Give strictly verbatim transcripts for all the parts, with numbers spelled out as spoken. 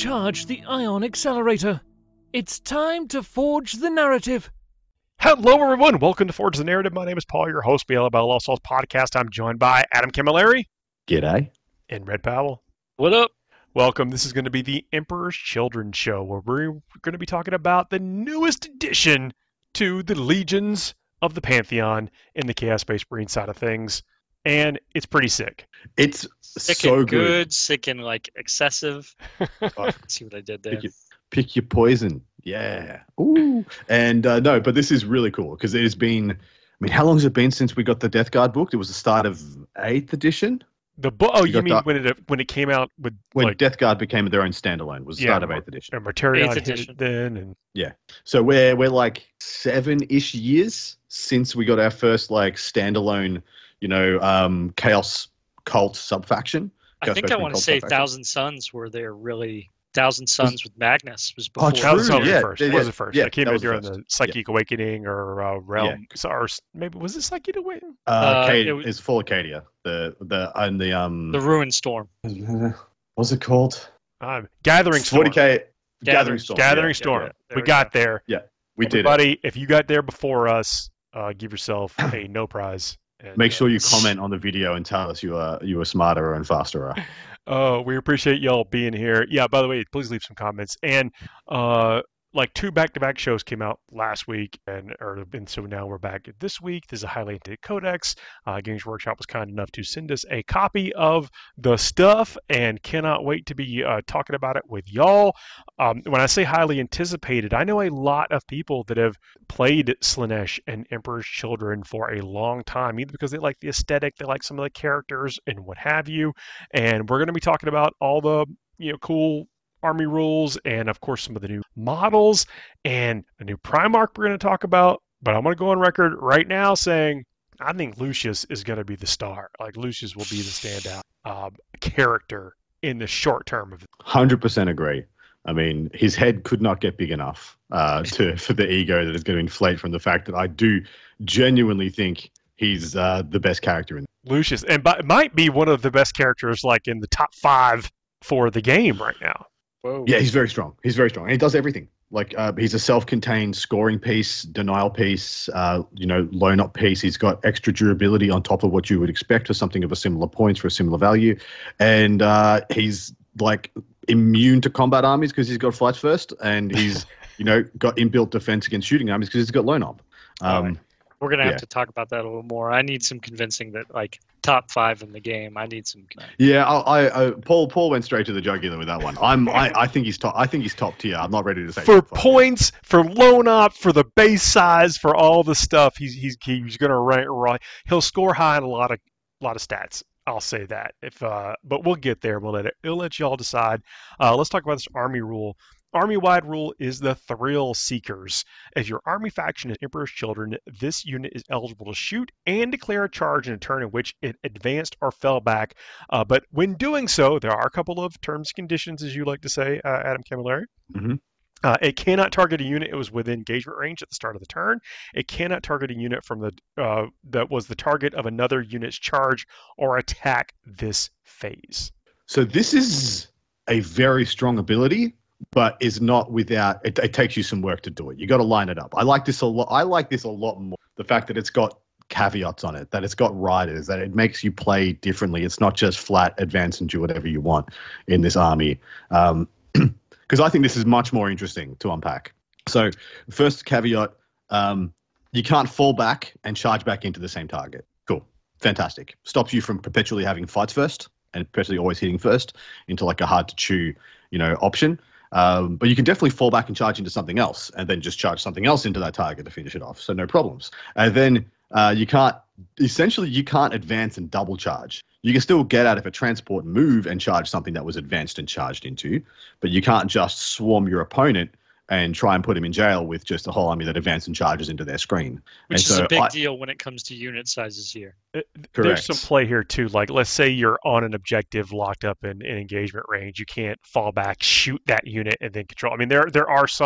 Recharge the ion accelerator. It's time to forge the narrative. Hello, everyone. Welcome to Forge the Narrative. My name is Paul, your host, B L L Lost Souls Podcast. I'm joined by Adam Camilleri. G'day. And Red Powell. What up? Welcome. This is going to be the Emperor's Children show, where we're going to be talking about the newest addition to the Legions of the Pantheon in the Chaos Space Marine side of things. And it's pretty sick. It's Sick so and good. good, sick and like excessive. Oh, see what I did there? Pick your, pick your poison. Yeah. Ooh. And uh, no, but this is really cool because it has been, I mean, how long has it been since we got the Death Guard book? It was the start of eighth edition. The book. Oh, you, got mean that- when it when it came out with When like Death Guard became their own standalone, was the Yeah, start of Mar- eighth edition. and Materion eighth hit edition. it then, and So we're we're like seven-ish years since we got our first like standalone, you know, um, Chaos Cult subfaction. I Chaos think Space I Marine want to Cult say subfaction. Thousand Suns were there really. Thousand Suns with Magnus was before. Oh, that was, true, that was yeah, the first. yeah, That was the first. yeah, It came that out was the during first. the Psychic Awakening or uh, Realm. So, or s- maybe was it Psychic Awakening? Uh, Uh, Cade- it was- it's full Acadia. The the and the um. The Ruin Storm. What's it called? Um, Gathering Storm. forty K Gathering Gathering Storm. Gathering yeah, Storm. yeah, There we we got there. we did it. Everybody, if you got there before us, uh, give yourself a no prize. And, Make sure uh, you comment on the video and tell us you are you are smarter and faster. Uh, we appreciate y'all being here. Yeah, by the way, please leave some comments. And uh, like two back-to-back shows came out last week, and or and so now we're back this week. This is a highly annotated codex. Uh, Games Workshop was kind enough to send us a copy of the stuff, and cannot wait to be uh, talking about it with y'all. Um, when I say highly anticipated, I know a lot of people that have played Slaanesh and Emperor's Children for a long time, either because they like the aesthetic, they like some of the characters, and what have you. And we're going to be talking about all the you know cool army rules, and of course some of the new models and a new Primarch we're going to talk about. But I'm going to go on record right now saying I think Lucius is going to be the star. Like Lucius will be the standout um, character in the short term of it. Hundred percent agree. I mean, his head could not get big enough uh, to for the ego that is going to inflate from the fact that I do genuinely think he's uh, the best character in. Lucius, and by, might be one of the best characters, like in the top five for the game right now. Whoa. Yeah, he's very strong. He's very strong, and he does everything. Like uh, he's a self-contained scoring piece, denial piece, uh, you know, loan up piece. He's got extra durability on top of what you would expect for something of a similar points for a similar value, and uh, he's like immune to combat armies because he's got fights first, and he's you know got inbuilt defense against shooting armies because he's got loan up. Um, Alright. We're gonna have yeah. to talk about that a little more. I need some convincing that like top five in the game. I need some. Yeah, I, I, I Paul Paul went straight to the jugular with that one. I'm I, I think he's top. I think he's top tier. I'm not ready to say For top five. points, for loan up, for the base size, for all the stuff, he's he's he's going to rank right. He'll score high in a lot of lot of stats. I'll say that. If uh, but we'll get there. We'll let it. We'll let y'all decide. Uh, let's talk about this army rule. Army-wide rule is the Thrill Seekers. If your army faction is Emperor's Children, this unit is eligible to shoot and declare a charge in a turn in which it advanced or fell back. Uh, but when doing so, there are a couple of terms and conditions, as you like to say, uh, Adam Camilleri. Mhm. Uh, it cannot target a unit it was within engagement range at the start of the turn. It cannot target a unit from the uh, that was the target of another unit's charge or attack this phase. So this is a very strong ability, but is not without. It, it takes you some work to do it. You got to line it up. I like this a lot. I like this a lot more. The fact that it's got caveats on it, that it's got riders, that it makes you play differently. It's not just flat advance and do whatever you want in this army. Um, because I think this is much more interesting to unpack. So, first caveat: um, you can't fall back and charge back into the same target. Cool, fantastic. Stops you from perpetually having fights first and perpetually always hitting first into like a hard to chew, you know, option. Um, but you can definitely fall back and charge into something else, and then just charge something else into that target to finish it off. So no problems. And then uh, you can't. Essentially, you can't advance and double charge. You can still get out of a transport move and charge something that was advanced and charged into, but you can't just swarm your opponent and try and put him in jail with just a whole army that advances and charges into their screen. Which and is so a big I- deal when it comes to unit sizes here. There's Correct. some play here too. Like, let's say you're on an objective locked up in, in engagement range. You can't fall back, shoot that unit, and then control. I mean, there there are some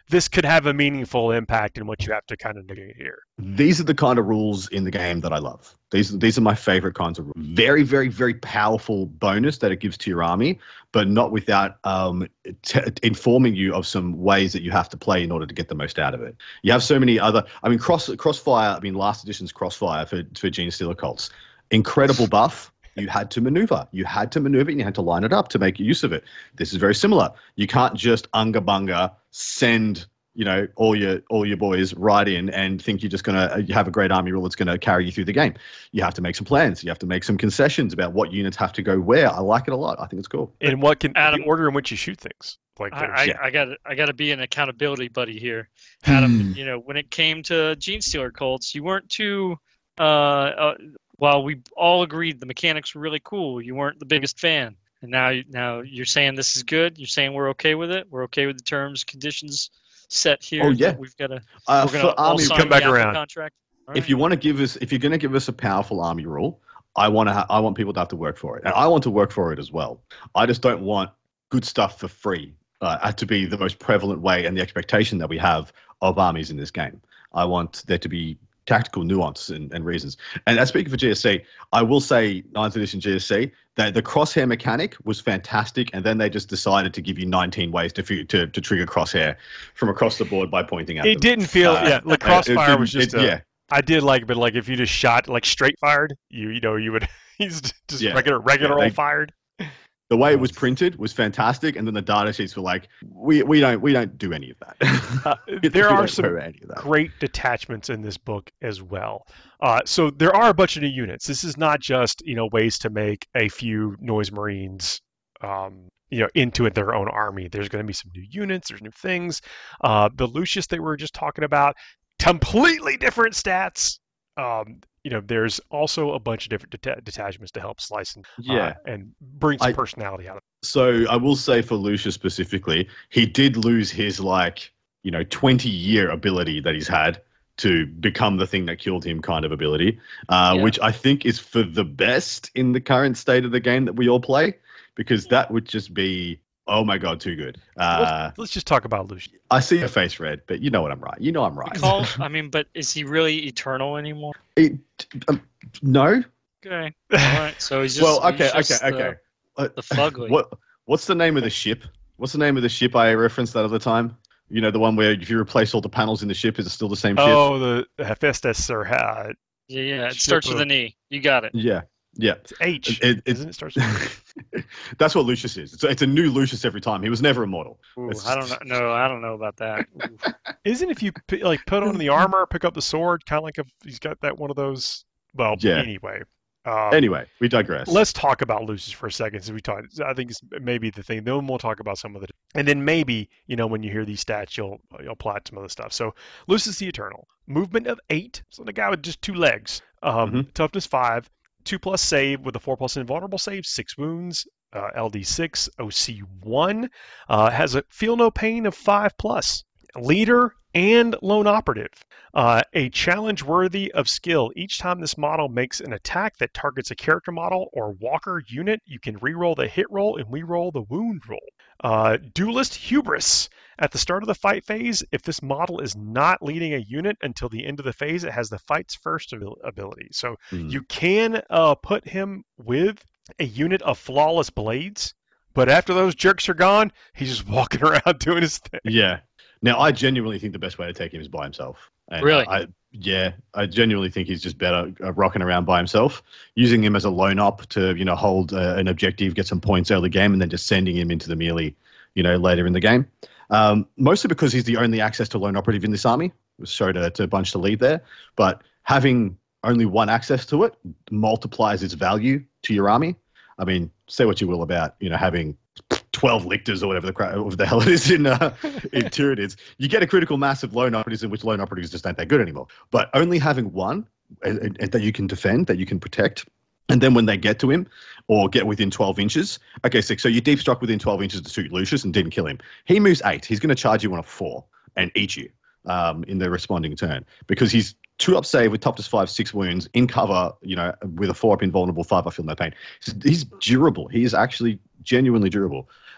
this could have a meaningful impact in what you have to kind of negate here. These are the kind of rules in the game that I love. These these are my favorite kinds of rules. Very, very, very powerful bonus that it gives to your army, but not without um, t- informing you of some ways that you have to play in order to get the most out of it. You have so many other. I mean, cross Crossfire. I mean, last edition's Crossfire for for Genestealer cults. Incredible buff. You had to maneuver. You had to maneuver and you had to line it up to make use of it. This is very similar. You can't just unga bunga send, you know, all your all your boys right in and think you're just going to have a great army rule that's going to carry you through the game. You have to make some plans. You have to make some concessions about what units have to go where. I like it a lot. I think it's cool. And what can Adam, the order in which you shoot things. Like I, I, yeah. I got I got to be an accountability buddy here, Adam. Hmm. You know, when it came to Genestealer cults, you weren't too. Uh, uh, while we all agreed the mechanics were really cool, you weren't the biggest fan. And now, now you're saying this is good. You're saying we're okay with it. We're okay with the terms, conditions set here. Oh, yeah. that We've got to. Uh, We're going for to all army, sign come back the Apple around. contract. All if right. you want to give us, if you're going to give us a powerful army rule, I want to. Ha- I want people to have to work for it, and I want to work for it as well. I just don't want good stuff for free uh, to be the most prevalent way and the expectation that we have of armies in this game. I want there to be tactical nuance and, and reasons. And as speaking for G S C, I will say ninth edition G S C, that the crosshair mechanic was fantastic, and then they just decided to give you nineteen ways to to, to trigger crosshair from across the board by pointing at it them. didn't feel Uh, yeah, like it Crossfire didn't- was just it- a, yeah. I did like it, but like if you just shot like straight fired, you you know, you would he's just Yeah. regular regular Yeah, they- old fired. The way it was printed was fantastic, and then the data sheets were like, we we don't we don't do any of that. Uh, We there are don't some do any of that. great detachments in this book as well. Uh, so there are a bunch of new units. This is not just you know ways to make a few Noise Marines, um, you know, into it their own army. There's going to be some new units. There's new things. Uh, the Lucius they were just talking about, completely different stats. Um, you know, there's also a bunch of different deta- detachments to help slice and Yeah. uh, and bring some I- personality out of it. So I will say for Lucius specifically, he did lose his like, you know, twenty year ability that he's had to become the thing that killed him kind of ability, uh, Yeah. which I think is for the best in the current state of the game that we all play, because that would just be, oh my God, too good. Uh, Let's just talk about Lucius. I see your face, Red, but you know what I'm right. You know I'm right. Call, I mean, but is he really eternal anymore? It, um, no. Okay. All right. So he's just. Well, okay, he's just okay, the, okay. Uh, The fugly. What What's the name of the ship? What's the name of the ship I referenced that other time? You know, the one where if you replace all the panels in the ship, is it still the same ship? Oh, the Hephaestus or uh, Yeah, yeah. It Ship starts with of- an E. You got it. Yeah, yeah. it's H. It- it- Isn't it starts with That's what Lucius is. It's, it's a new Lucius every time. He was never immortal. Ooh, It's- I don't know. No, I don't know about that. Ooh. Isn't if you p- like put on the armor, pick up the sword, kind of like if he's got that one of those. Well, Yeah. anyway. Um, Anyway, we digress. Let's talk about Lucius for a second, since we talked. I think it's maybe the thing. Then we'll talk about some of the, and then maybe you know when you hear these stats, you'll you'll apply some other stuff. So Lucius the Eternal, movement of eight, so the guy with just two legs, um, Mhm. toughness five, two plus save with a four plus invulnerable save, six wounds, uh, L D six, O C one, uh, has a feel no pain of five plus, leader and lone operative. Uh, a challenge worthy of skill. Each time this model makes an attack that targets a character model or walker unit, you can reroll the hit roll and reroll the wound roll. Uh, Duelist Hubris. At the start of the fight phase, if this model is not leading a unit until the end of the phase, it has the fight's first abil- ability. So Hmm. you can uh, put him with a unit of flawless blades, but after those jerks are gone, he's just walking around doing his thing. Yeah. Now, I genuinely think the best way to take him is by himself. And Really? I, yeah, I genuinely think he's just better uh, rocking around by himself, using him as a lone op to, you know, hold uh, an objective, get some points early game, and then just sending him into the melee, you know, later in the game. Um, mostly because he's the only access to lone operative in this army. Sorry to, to bunch the lead there, but having only one access to it multiplies its value to your army. I mean, say what you will about, you know, having twelve lictors or whatever the crap, whatever the hell it is in uh, in Tyranids. You get a critical mass of lone operatives in which lone operatives just aren't that good anymore. But only having one uh, uh, that you can defend, that you can protect, and then when they get to him or get within twelve inches, okay, so, so you deep struck within twelve inches to suit Lucius and didn't kill him. He moves eight. He's going to charge you on a four and eat you um, in the responding turn because he's two up save with toughness five, six wounds in cover, you know, with a four up invulnerable, five I feel no pain. He's, he's durable. He is actually genuinely durable.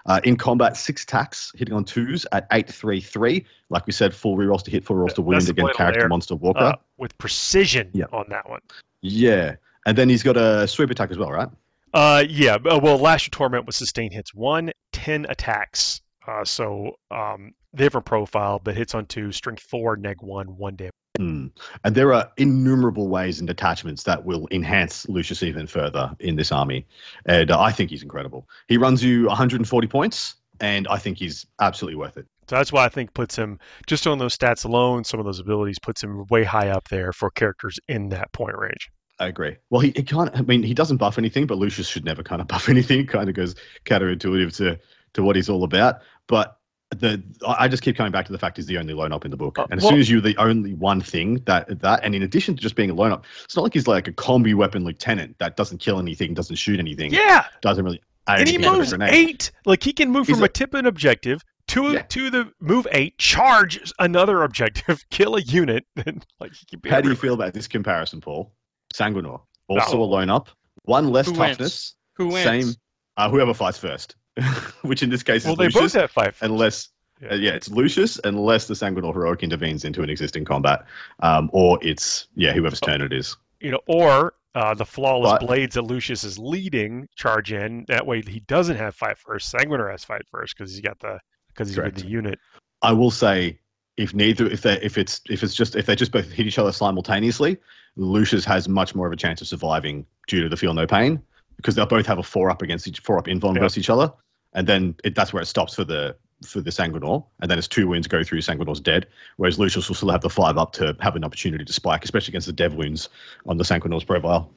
Uh, in combat, six attacks, hitting on twos at eight three three. Like we said, full rerolls to hit, full rerolls to wound That's the against point character, there. monster, walker. Uh, with precision Yeah. on that one. Yeah. And then he's got a sweep attack as well, right? Uh, yeah. uh, Well, Lash of Torment with sustain hits one, ten attacks. Uh, so um, different profile, but hits on two, strength four, neg one, one damage. Mm. And there are innumerable ways and detachments that will enhance Lucius even further in this army. And uh, I think he's incredible. He runs you one hundred forty points, and I think he's absolutely worth it. So that's why I think puts him, just on those stats alone, some of those abilities, puts him way high up there for characters in that point range. I agree. Well, he, he can't, I mean, he doesn't buff anything, but Lucius should never kind of buff anything. Kind of goes counterintuitive to, to what he's all about. But the I just keep coming back to the fact he's the only lone up in the book. And as well, soon as you're the only one thing that, that, and in addition to just being a lone up, it's not like he's like a combi weapon lieutenant that doesn't kill anything, doesn't shoot anything. Yeah. Doesn't really add And he anything to the moves grenade. eight. Like he can move He's from a- a tip and objective to Yeah. to the move eight, charge another objective, kill a unit, and like he can be How do you everywhere. feel about this comparison, Paul? Sanguinor, also No. a lone up, one less Who wins? toughness, Who wins? same, uh, whoever fights first, which in this case Well, is they Lucius, both have five. unless Yeah. uh, yeah, it's Lucius unless the Sanguinor heroic intervenes into an existing combat, um, or it's yeah, whoever's turn it is. You know, or uh, the flawless But- blades that Lucius is leading charge in. That way, he doesn't have fight first. Sanguinor has fight first because he's got the because he's Correct. with the unit. I will say, if neither, if they, if it's, if it's just, if they just both hit each other simultaneously, Lucius has much more of a chance of surviving due to the feel no pain because they'll both have a four up against each, four up invuln Yeah. versus each other, and then it, that's where it stops for the for the Sanguinor, and then it's two wounds go through, Sanguinor's dead, whereas Lucius will still have the five up to have an opportunity to spike, especially against the dev wounds on the Sanguinor's profile.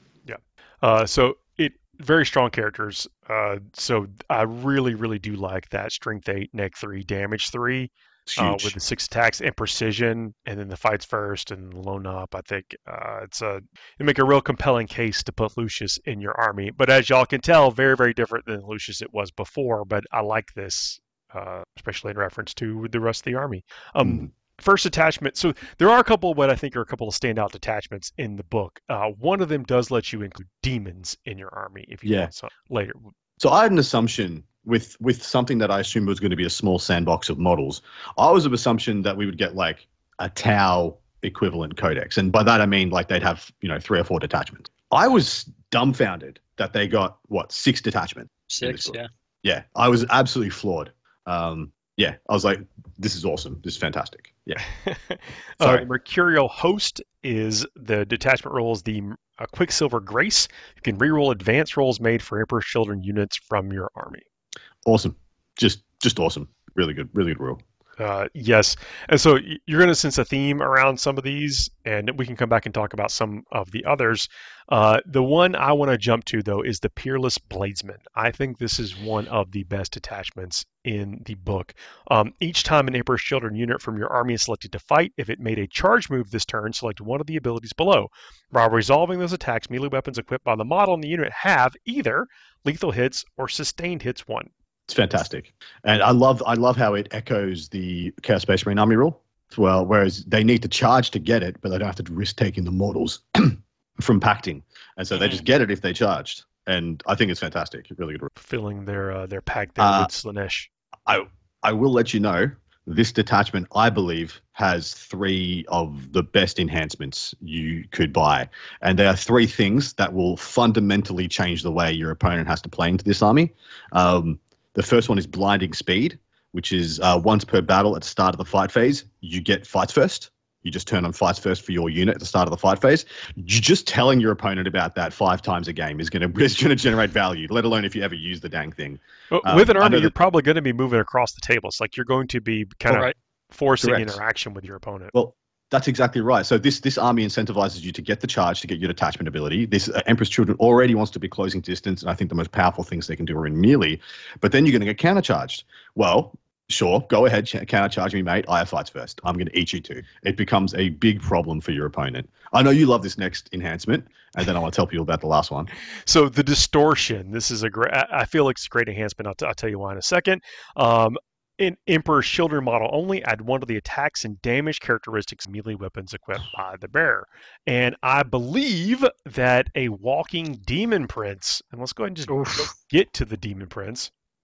Uh, so it very strong characters. Uh, so I really, really do like that strength eight, neg three, damage three. It's Uh, huge. with the six attacks and precision, and then the fights first and the lone up. I think uh, it's a you make a real compelling case to put Lucius in your army. But as y'all can tell, very very different than Lucius it was before. But I like this, uh, especially in reference to the rest of the army. Um, Mm. First attachment. So there are a couple of what I think are a couple of standout detachments in the book. Uh, one of them does let you include demons in your army if you Yeah. want some later. So I had an assumption with with something that I assumed was going to be a small sandbox of models. I was of assumption that we would get like a Tau equivalent codex, and by that I mean like they'd have you know three or four detachments. I was dumbfounded that they got what six detachments. Six, book. yeah. Yeah, I was absolutely floored. Um, yeah, I was like, this is awesome. This is fantastic. Yeah. uh, Sorry. Mercurial Host is the detachment roll is the uh, Quicksilver Grace. You can reroll advanced rolls made for Emperor's Children units from your army. Awesome. Just just awesome. Really good. Really good rule. Uh, yes, and so y- you're going to sense a theme around some of these, and we can come back and talk about some of the others. Uh, the one I want to jump to, though, is the Peerless Bladesman. I think this is one of the best attachments in the book. Um, each time an Emperor's Children unit from your army is selected to fight, if it made a charge move this turn, select one of the abilities below. While resolving those attacks, melee weapons equipped by the model in the unit have either lethal hits or sustained hits one. It's fantastic, and I love I love how it echoes the Chaos Space Marine Army rule. Well, whereas they need to charge to get it, but they don't have to risk taking the mortals from pacting, and so they just get it if they charged. And I think it's fantastic. Really good rule. Filling their uh, their pack there Uh, with Slanesh. I I will let you know this detachment I believe has three of the best enhancements you could buy, and there are three things that will fundamentally change the way your opponent has to play into this army. Um, The first one is Blinding Speed, which is uh, once per battle at the start of the fight phase, you get fights first. You just turn on fights first for your unit at the start of the fight phase. You just telling your opponent about that five times a game is going to is going to generate value, let alone if you ever use the dang thing. Well, um, with an I know army, you're that- probably going to be moving across the table. It's like you're going to be kind of Right. forcing Correct. interaction with your opponent. Well, that's exactly right. So this this army incentivizes you to get the charge, to get your detachment ability. This uh, Emperor's Children already wants to be closing distance, and I think the most powerful things they can do are in melee. But then you're going to get countercharged. Well, sure, go ahead, ch- countercharge me, mate. I have fights first. I'm going to eat you too. It becomes a big problem for your opponent. I know you love this next enhancement, and then I want to tell people about the last one. So the distortion. This is a great. I I feel like it's a great enhancement. I'll, t- I'll tell you why in a second. Um, in Emperor's Children model only, add one of the attacks and damage characteristics of melee weapons equipped by the bearer. And I believe that a walking demon prince. And let's go ahead and just Oof. get to the demon prince.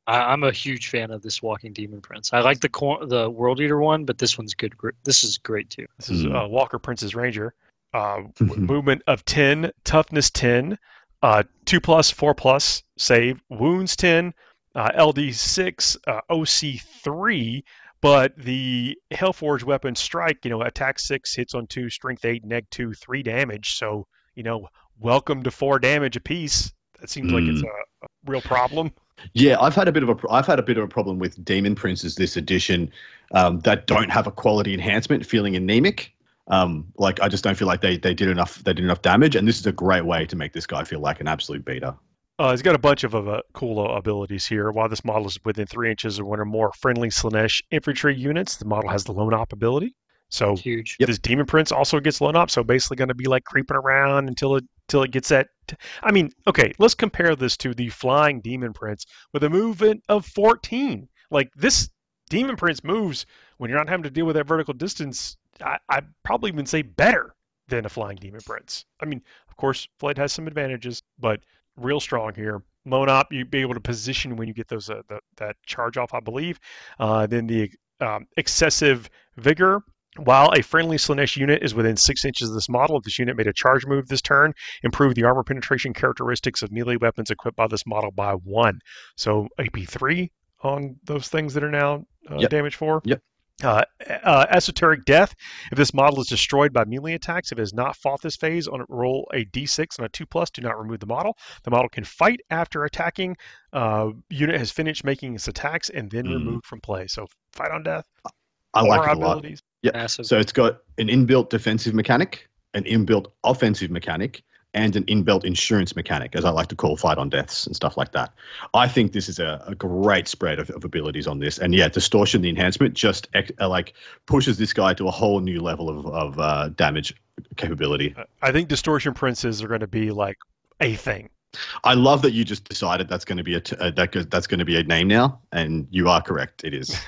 I, I'm a huge fan of this Walking Demon Prince. I like the cor- the World Eater one, but this one's good. gr- This is great too. This is Hmm. uh, Walker Prince's Ranger. Uh, w- movement of ten, toughness ten, uh, two plus, four plus, save, wounds ten, uh, L D six, uh, O C three. But the Hellforge weapon strike, you know, attack six, hits on two, strength eight, neg two, three damage. So, you know, welcome to four damage apiece. That seems like it's Mm. a, a real problem. Yeah, I've had a bit of a pro- I've had a bit of a problem with Demon Princes this edition um, that don't have a quality enhancement, feeling anemic. Um, like I just don't feel like they they did enough they did enough damage, and this is a great way to make this guy feel like an absolute beater. Uh, he's got a bunch of uh, cool uh, abilities here. While this model is within three inches of one or more friendly Slaanesh infantry units, the model has the Lone Op ability. So Huge. Yep. this Demon Prince also gets Lone Op, so basically going to be like creeping around until it until it gets that. T- I mean, okay, let's compare this to the Flying Demon Prince with a movement of fourteen. Like this Demon Prince moves when you're not having to deal with that vertical distance. I, I'd probably even say better than a Flying Demon Prince. I mean, of course, Flight has some advantages, but real strong here. Lone Op, you'd be able to position when you get those uh, the, that charge off, I believe. Uh, then the um, excessive vigor. While a friendly Slaanesh unit is within six inches of this model, if this unit made a charge move this turn, improve the armor penetration characteristics of melee weapons equipped by this model by one. So A P three on those things that are now uh, Yep. damage four. Yep. Uh, uh, esoteric death. If this model is destroyed by melee attacks, if it has not fought this phase, on it roll a d six and a two plus. Do not remove the model. The model can fight after attacking. Uh, unit has finished making its attacks and then Mm. removed from play. So fight on death. I More like it a lot. abilities. Massive. So it's got an inbuilt defensive mechanic, an inbuilt offensive mechanic, and an inbuilt insurance mechanic, as I like to call fight on deaths and stuff like that. I think this is a, a great spread of, of abilities on this. And yeah, distortion, the enhancement, just ex- uh, like pushes this guy to a whole new level of, of uh, damage capability. I think distortion princes are going to be like a thing. I love that you just decided that's going to be a t- uh, that go- that's going to be a name now, and you are correct. It is.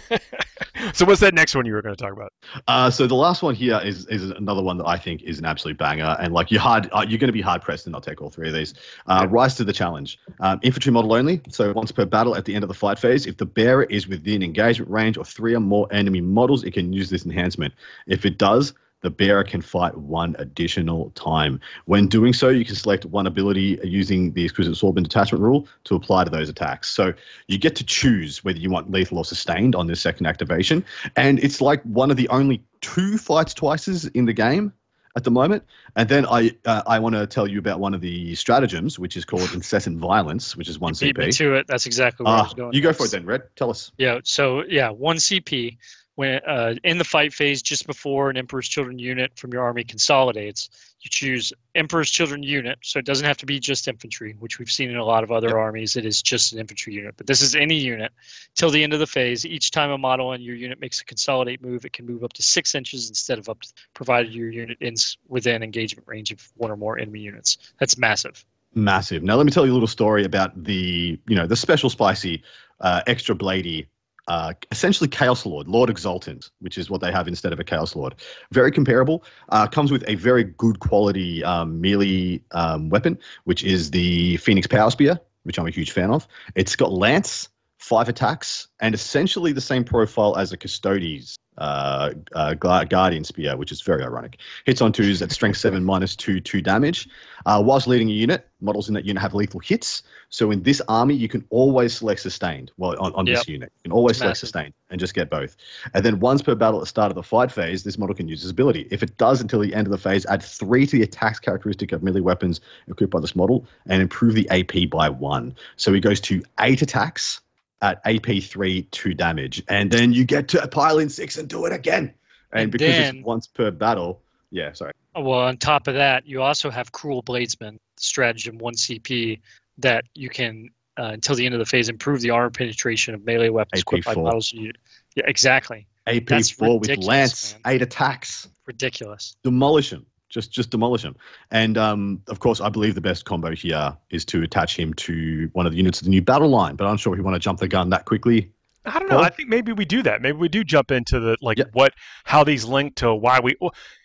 So what's that next one you were going to talk about? Uh, so the last one here is is another one that I think is an absolute banger, and like you're hard, uh, you're going to be hard pressed to not take all three of these. Uh, Yeah. Rise to the challenge. Um, infantry model only. So once per battle at the end of the fight phase, if the bearer is within engagement range of three or more enemy models, it can use this enhancement. If it does, the bearer can fight one additional time. When doing so, you can select one ability using the exquisite swordsman detachment rule to apply to those attacks. So you get to choose whether you want lethal or sustained on this second activation. And it's like one of the only two fights twices in the game at the moment. And then I uh, I want to tell you about one of the stratagems, which is called incessant violence, which is one You C beat me P. to it. That's exactly where I Uh, was going. you go next. for it then, Red. Tell us. Yeah. So yeah, one C P when uh, in the fight phase, just before an Emperor's Children unit from your army consolidates, you choose Emperor's Children unit. So it doesn't have to be just infantry, which we've seen in a lot of other Yep. armies. It is just an infantry unit, but this is any unit. Till the end of the phase, each time a model in your unit makes a consolidate move, it can move up to six inches instead of up to, provided your unit ends within engagement range of one or more enemy units. That's massive. Massive. Now let me tell you a little story about the, you know, the special spicy, uh, extra bladey, uh, essentially Chaos Lord, Lord Exultant, which is what they have instead of a Chaos Lord. Very comparable. Uh, comes with a very good quality um, melee um, weapon, which is the Phoenix Power Spear, which I'm a huge fan of. It's got Lance, five attacks, and essentially the same profile as a Custodes uh, uh, Gu- Guardian Spear, which is very ironic. Hits on twos at strength seven minus two, two damage. Uh, whilst leading a unit, models in that unit have lethal hits. So in this army, you can always select sustained. Well, on, on Yep. this unit, you can always It's select massive. sustained and just get both. And then once per battle at the start of the fight phase, this model can use this ability. If it does until the end of the phase, add three to the attacks characteristic of melee weapons equipped by this model and improve the A P by one. So he goes to eight attacks at A P three, two damage. And then you get to pile in six and do it again. And, And because then- it's once per battle, yeah, sorry. Well, on top of that, you also have Cruel Bladesman, stratagem one C P, that you can, uh, until the end of the phase, improve the armor penetration of melee weapons A P equipped by four. models. You, yeah, exactly. A P That's four with ridiculous, Lance, man. eight attacks. Ridiculous. Demolish him. Just just demolish him. And um, of course, I believe the best combo here is to attach him to one of the units of the new battle line. But I'm sure if you want to jump the gun that quickly. I don't know. Paul? I think maybe we do that. Maybe we do jump into the like Yep. what how these link to why we. Well,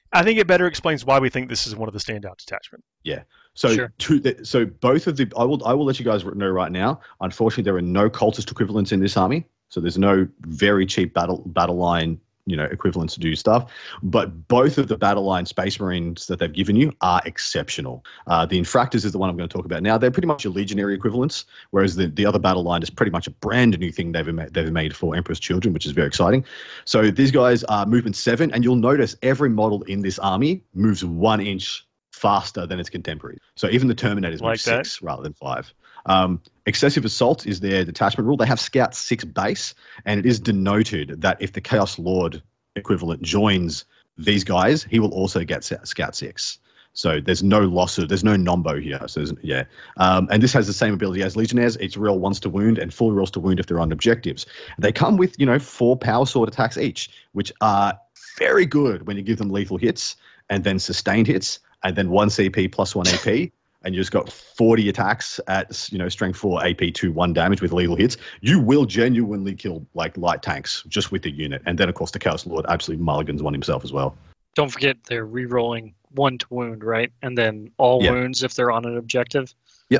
I think it better explains why we think this is one of the standout detachment. So, Sure. to the, so both of the, I will, I will let you guys know right now. Unfortunately, there are no cultist equivalents in this army, so there's no very cheap battle battle line, you know, equivalents to do stuff. But both of the battle line Space Marines that they've given you are exceptional. Uh, the Infractors is the one I'm going to talk about now. They're pretty much your legionary equivalents, whereas the, the other battle line is pretty much a brand new thing they've made, they've made for Emperor's Children, which is very exciting. So these guys are movement seven, and you'll notice every model in this army moves one inch faster than its contemporaries. So even the Terminators move Like that. six rather than five. Um, excessive Assault is their detachment rule. They have Scout six base, and it is denoted that if the Chaos Lord equivalent joins these guys, he will also get sa- Scout six. So there's no loss of, there's no nombo here. So there's- yeah, um, and this has the same ability as Legionnaires. It's real once to wound and full rolls to wound if they're on objectives. They come with, you know, four power sword attacks each, which are very good when you give them lethal hits and then sustained hits and then one C P plus one A P. And you just got forty attacks at, you know, strength four, A P two, one damage with lethal hits. You will genuinely kill like light tanks just with the unit. And then of course the Chaos Lord absolutely mulligans one himself as well. Don't forget they're re-rolling one to wound, right? And then all Yeah. wounds if they're on an objective.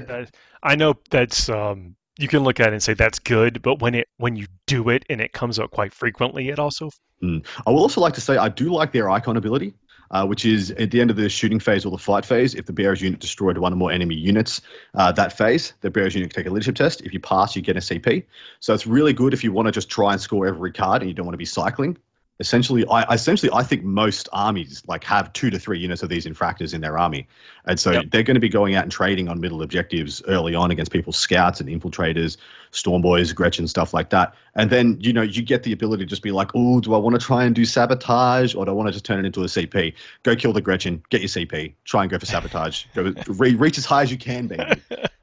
I know that's um, you can look at it and say that's good, but when it when you do it and it comes up quite frequently, it also I will also like to say I do like their icon ability, uh, which is at the end of the shooting phase or the fight phase, if the bearer's unit destroyed one or more enemy units, uh, that phase, the bearer's unit can take a leadership test. If you pass, you get a C P. So it's really good if you want to just try and score every card and you don't want to be cycling. Essentially, I essentially I think most armies like have two to three units of these Infractors in their army, and so Yep. they're going to be going out and trading on middle objectives early on against people's scouts and infiltrators, Stormboys, Gretchen, stuff like that. And then you know you get the ability to just be like, oh, do I want to try and do sabotage or do I want to just turn it into a C P? Go kill the Gretchen, get your C P, try and go for sabotage, go re- reach as high as you can, baby.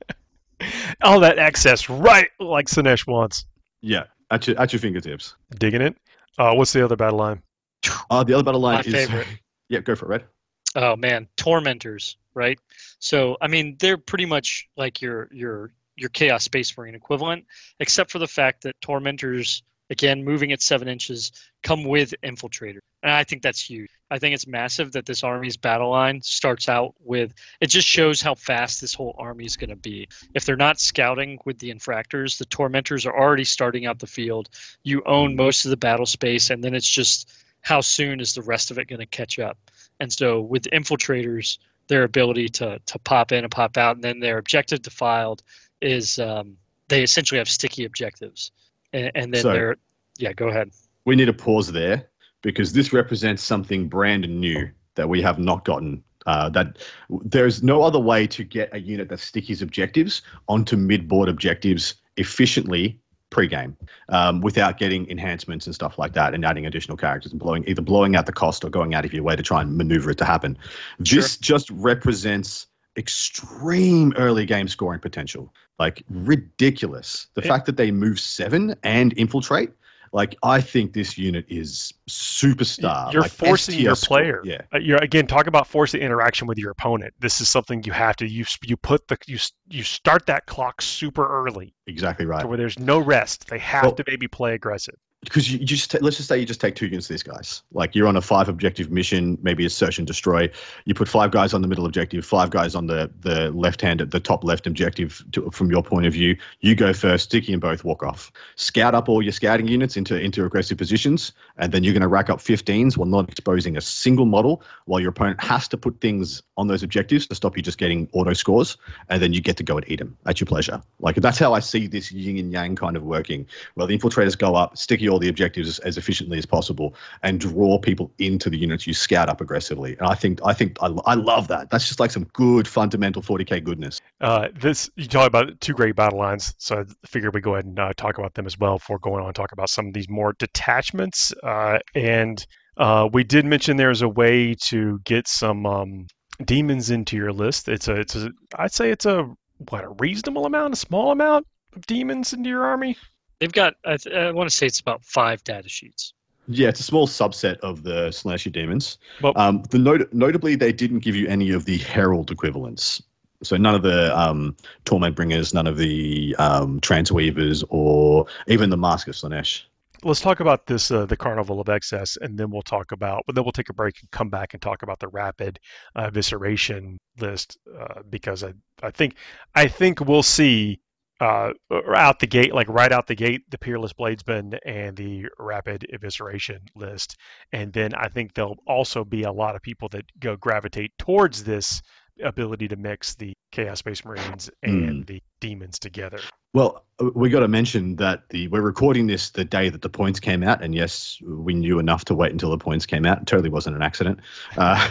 all that excess, right? Like Sinesh wants. Yeah, at your at your fingertips. Digging it. Uh, what's the other battle line? Uh, the other battle line My is favorite. yeah, go for it, Red. Oh man, tormentors, right? So I mean, they're pretty much like your your your Chaos Space Marine equivalent, except for the fact that tormentors, again, moving at seven inches, come with infiltrator, and I think that's huge. I think it's massive that this army's battle line starts out with. It just shows how fast this whole army is going to be. If they're not scouting with the Infractors, the tormentors are already starting out the field. You own most of the battle space, and then it's just how soon is the rest of it going to catch up. And so with infiltrators, their ability to to pop in and pop out, and then their objective defiled is um, they essentially have sticky objectives, and, and then So- they're yeah. Go ahead. We need to pause there because this represents something brand new that we have not gotten. Uh, that there's no other way to get a unit that stickies objectives onto mid-board objectives efficiently pre-game um, without getting enhancements and stuff like that and adding additional characters and blowing either blowing out the cost or going out of your way to try and maneuver it to happen. Sure. This just represents extreme early game scoring potential, like ridiculous. The Yeah. fact that they move seven and infiltrate, like I think this unit is superstar. You're like forcing S T S your score. player. Yeah, Uh, You're again talk about forcing interaction with your opponent. This is something you have to you you put the you you start that clock super early exactly right. to where there's no rest. They have Well- to maybe play aggressive. Because you, you just ta- let's just say you just take two units of these guys. Like you're on a five objective mission, maybe a search and destroy. You put five guys on the middle objective, five guys on the the left hand, the top left objective. To, from your point of view, you go first, sticky and both walk off. Scout up all your scouting units into into aggressive positions, and then you're going to rack up fifteens while not exposing a single model. While your opponent has to put things on those objectives to stop you just getting auto scores, and then you get to go and eat them at your pleasure. Like that's how I see this yin and yang kind of working. Well, the infiltrators go up, sticky all the objectives as, as efficiently as possible, and draw people into the units you scout up aggressively. And I think I think I, I love that. That's just like some good fundamental forty K goodness. Uh, this you talk about two great battle lines, so I figured we go ahead and uh, talk about them as well before going on and talk about some of these more detachments. Uh, and uh, we did mention there's a way to get some um, demons into your list. It's a it's a I'd say it's a what a reasonable amount, a small amount of demons into your army. They've got, I, th- I want to say it's about five data sheets. Yeah, it's a small subset of the Slasher demons. Well- um, the not- notably, they didn't give you any of the Herald equivalents. So none of the um, Torment Bringers, none of the um, Transweavers, or even the Mask of Slanesh. let's talk about this uh, the Carnival of Excess, and then we'll talk about. But then we'll take a break and come back and talk about the rapid uh, evisceration list uh, because I I think I think we'll see uh, out the gate, like right out the gate, the Peerless Bladesman and the rapid evisceration list, and then I think there'll also be a lot of people that go gravitate towards this ability to mix the Chaos Space Marines and Mm. the demons together. Well, we got to mention that the we're recording this the day that the points came out, and yes, we knew enough to wait until the points came out. It totally wasn't an accident, uh,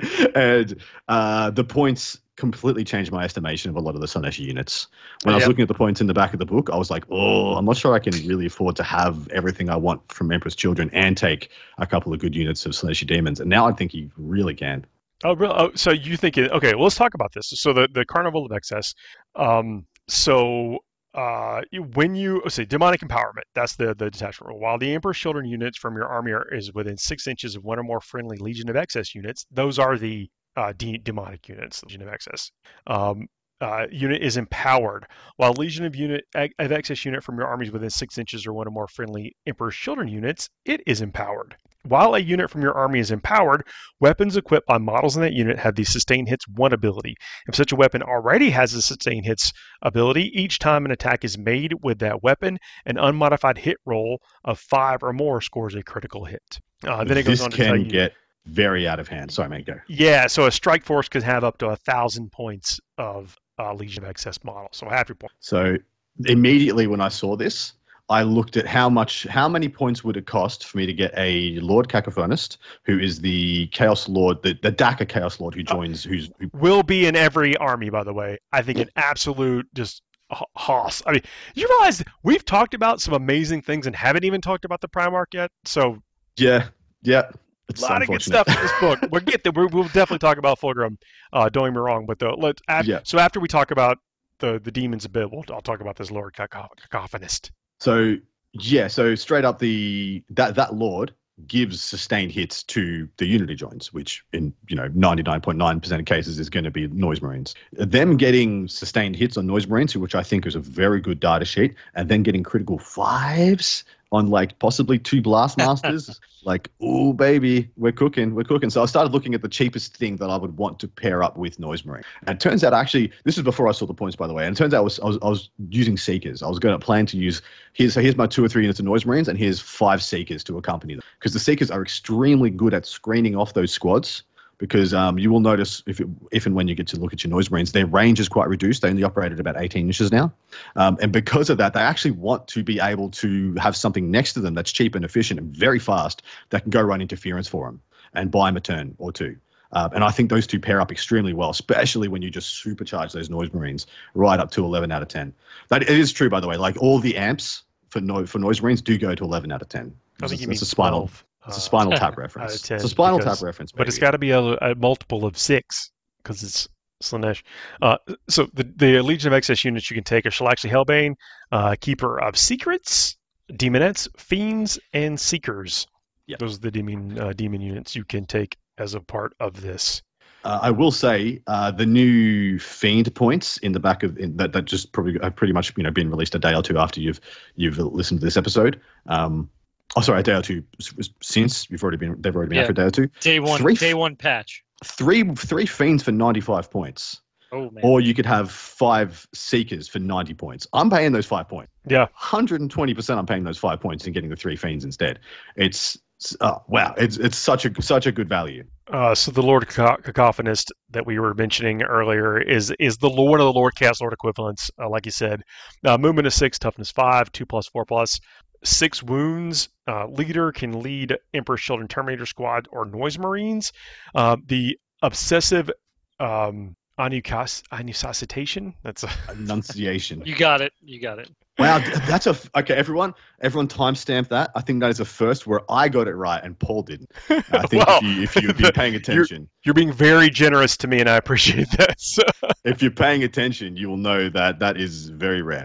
and uh, the points completely changed my estimation of a lot of the Slaanesh units. When I was Yep. looking at the points in the back of the book, I was like, oh, I'm not sure I can really afford to have everything I want from Emperor's Children and take a couple of good units of Slaanesh demons. And now I think you really can. Oh, really? Oh, so you think it? Okay, well, let's talk about this. So the the Carnival of Excess. Um, so uh, you- when you let's say demonic empowerment, that's the the detachment rule. While the Emperor's Children units from your army are is within six inches of one or more friendly Legion of Excess units, those are the uh, de- demonic units, Legion of Excess. Um, uh, unit is empowered. While Legion of unit of Excess unit from your armies within six inches or one or more friendly Emperor's Children units, it is empowered. While a unit from your army is empowered, weapons equipped by models in that unit have the Sustain Hits one ability. If such a weapon already has a Sustain Hits ability, each time an attack is made with that weapon, an unmodified hit roll of five or more scores a critical hit. Uh, then it goes This on to tell can you, get very out of hand. Sorry, mate, go. yeah, so a strike force could have up to a thousand points of uh, Legion of Excess model, so half your point. So immediately when I saw this, I looked at how much, how many points would it cost for me to get a Lord Cacophonist, who is the Chaos Lord, the, the Daka Chaos Lord who joins, who's who, Will be in every army, by the way. I think an absolute just h- hoss. I mean, you realize we've talked about some amazing things and haven't even talked about the Primarch yet. So yeah, yeah. a It's lot of good unfortunate. stuff in this book. We'll get there. We'll, we'll definitely talk about Fulgrim. Uh, don't get me wrong, but the let af- Yeah. so after we talk about the the demons a bit, we'll, I'll talk about this Lord Caco- Cacophonist. So yeah, so straight up the that that Lord gives sustained hits to the Unity joins, which in you know ninety-nine point nine percent of cases is going to be Noise Marines. Them getting sustained hits on Noise Marines, which I think is a very good data sheet, and then getting critical fives on like possibly two Blast Masters, like, oh baby, we're cooking, we're cooking. So I started looking at the cheapest thing that I would want to pair up with Noise Marine. And it turns out actually, this is before I saw the points, by the way, and it turns out I was I was, I was using Seekers. I was going to plan to use, here's, so here's my two or three units of Noise Marines, and here's five Seekers to accompany them. Because the Seekers are extremely good at screening off those squads. Because um, you will notice if it, if and when you get to look at your Noise Marines, their range is quite reduced. They only operate at about eighteen inches now. Um, and because of that, they actually want to be able to have something next to them that's cheap and efficient and very fast that can go run interference for them and buy them a turn or two. Uh, and I think those two pair up extremely well, especially when you just supercharge those Noise Marines right up to eleven out of ten. That it is true, by the way. Like all the amps for no, for Noise Marines do go to eleven out of ten. I think It's, you mean it's a spinal. twelve. It's a uh, Spinal Tap out reference. of ten, It's a Spinal because- Tap reference, But it's baby. got to be a, a multiple of six because it's Slaanesh. Uh, so the, the Legion of Excess units you can take are Shalaxi Hellbane, uh, Keeper of Secrets, Demonettes, Fiends, and Seekers. Yeah. Those are the demon uh, demon units you can take as a part of this. Uh, I will say uh, the new Fiend points in the back of in, that that just probably have pretty much you know been released a day or two after you've you've listened to this episode. Um, oh, sorry, a day or two s- since you've already been they've already been Yeah. out for a day or two. Day one, Three- day one patch. Three three Fiends for ninety-five points, Oh man. or you could have five Seekers for ninety points. I'm paying those five points. Yeah. one hundred twenty percent I'm paying those five points and getting the three Fiends instead. It's oh, wow, it's it's such a such a good value. Uh, so the Lord Caco- Cacophonist that we were mentioning earlier is is the Lord of the Lord Chaos Lord equivalents, uh, like you said. Uh, movement is six, toughness five, two plus four plus, six wounds. Uh, leader can lead Emperor's Children Terminator Squad or Noise Marines. Uh, the obsessive um, anucas- anusacitation. That's a Enunciation. You got it. You got it. Wow, th- that's a okay. Everyone, everyone, timestamp that. I think that is a first where I got it right and Paul didn't. I think Well, if you if you've been paying attention, You're being very generous to me, and I appreciate that. So- if you're paying attention, you will know that that is very rare.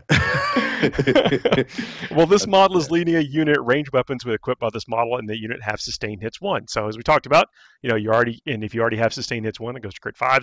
well, this model is leading a unit range weapons with equipped by this model, and the unit have sustained hits one. So as we talked about, you know, you already and if you already have sustained hits one, it goes to crit fives.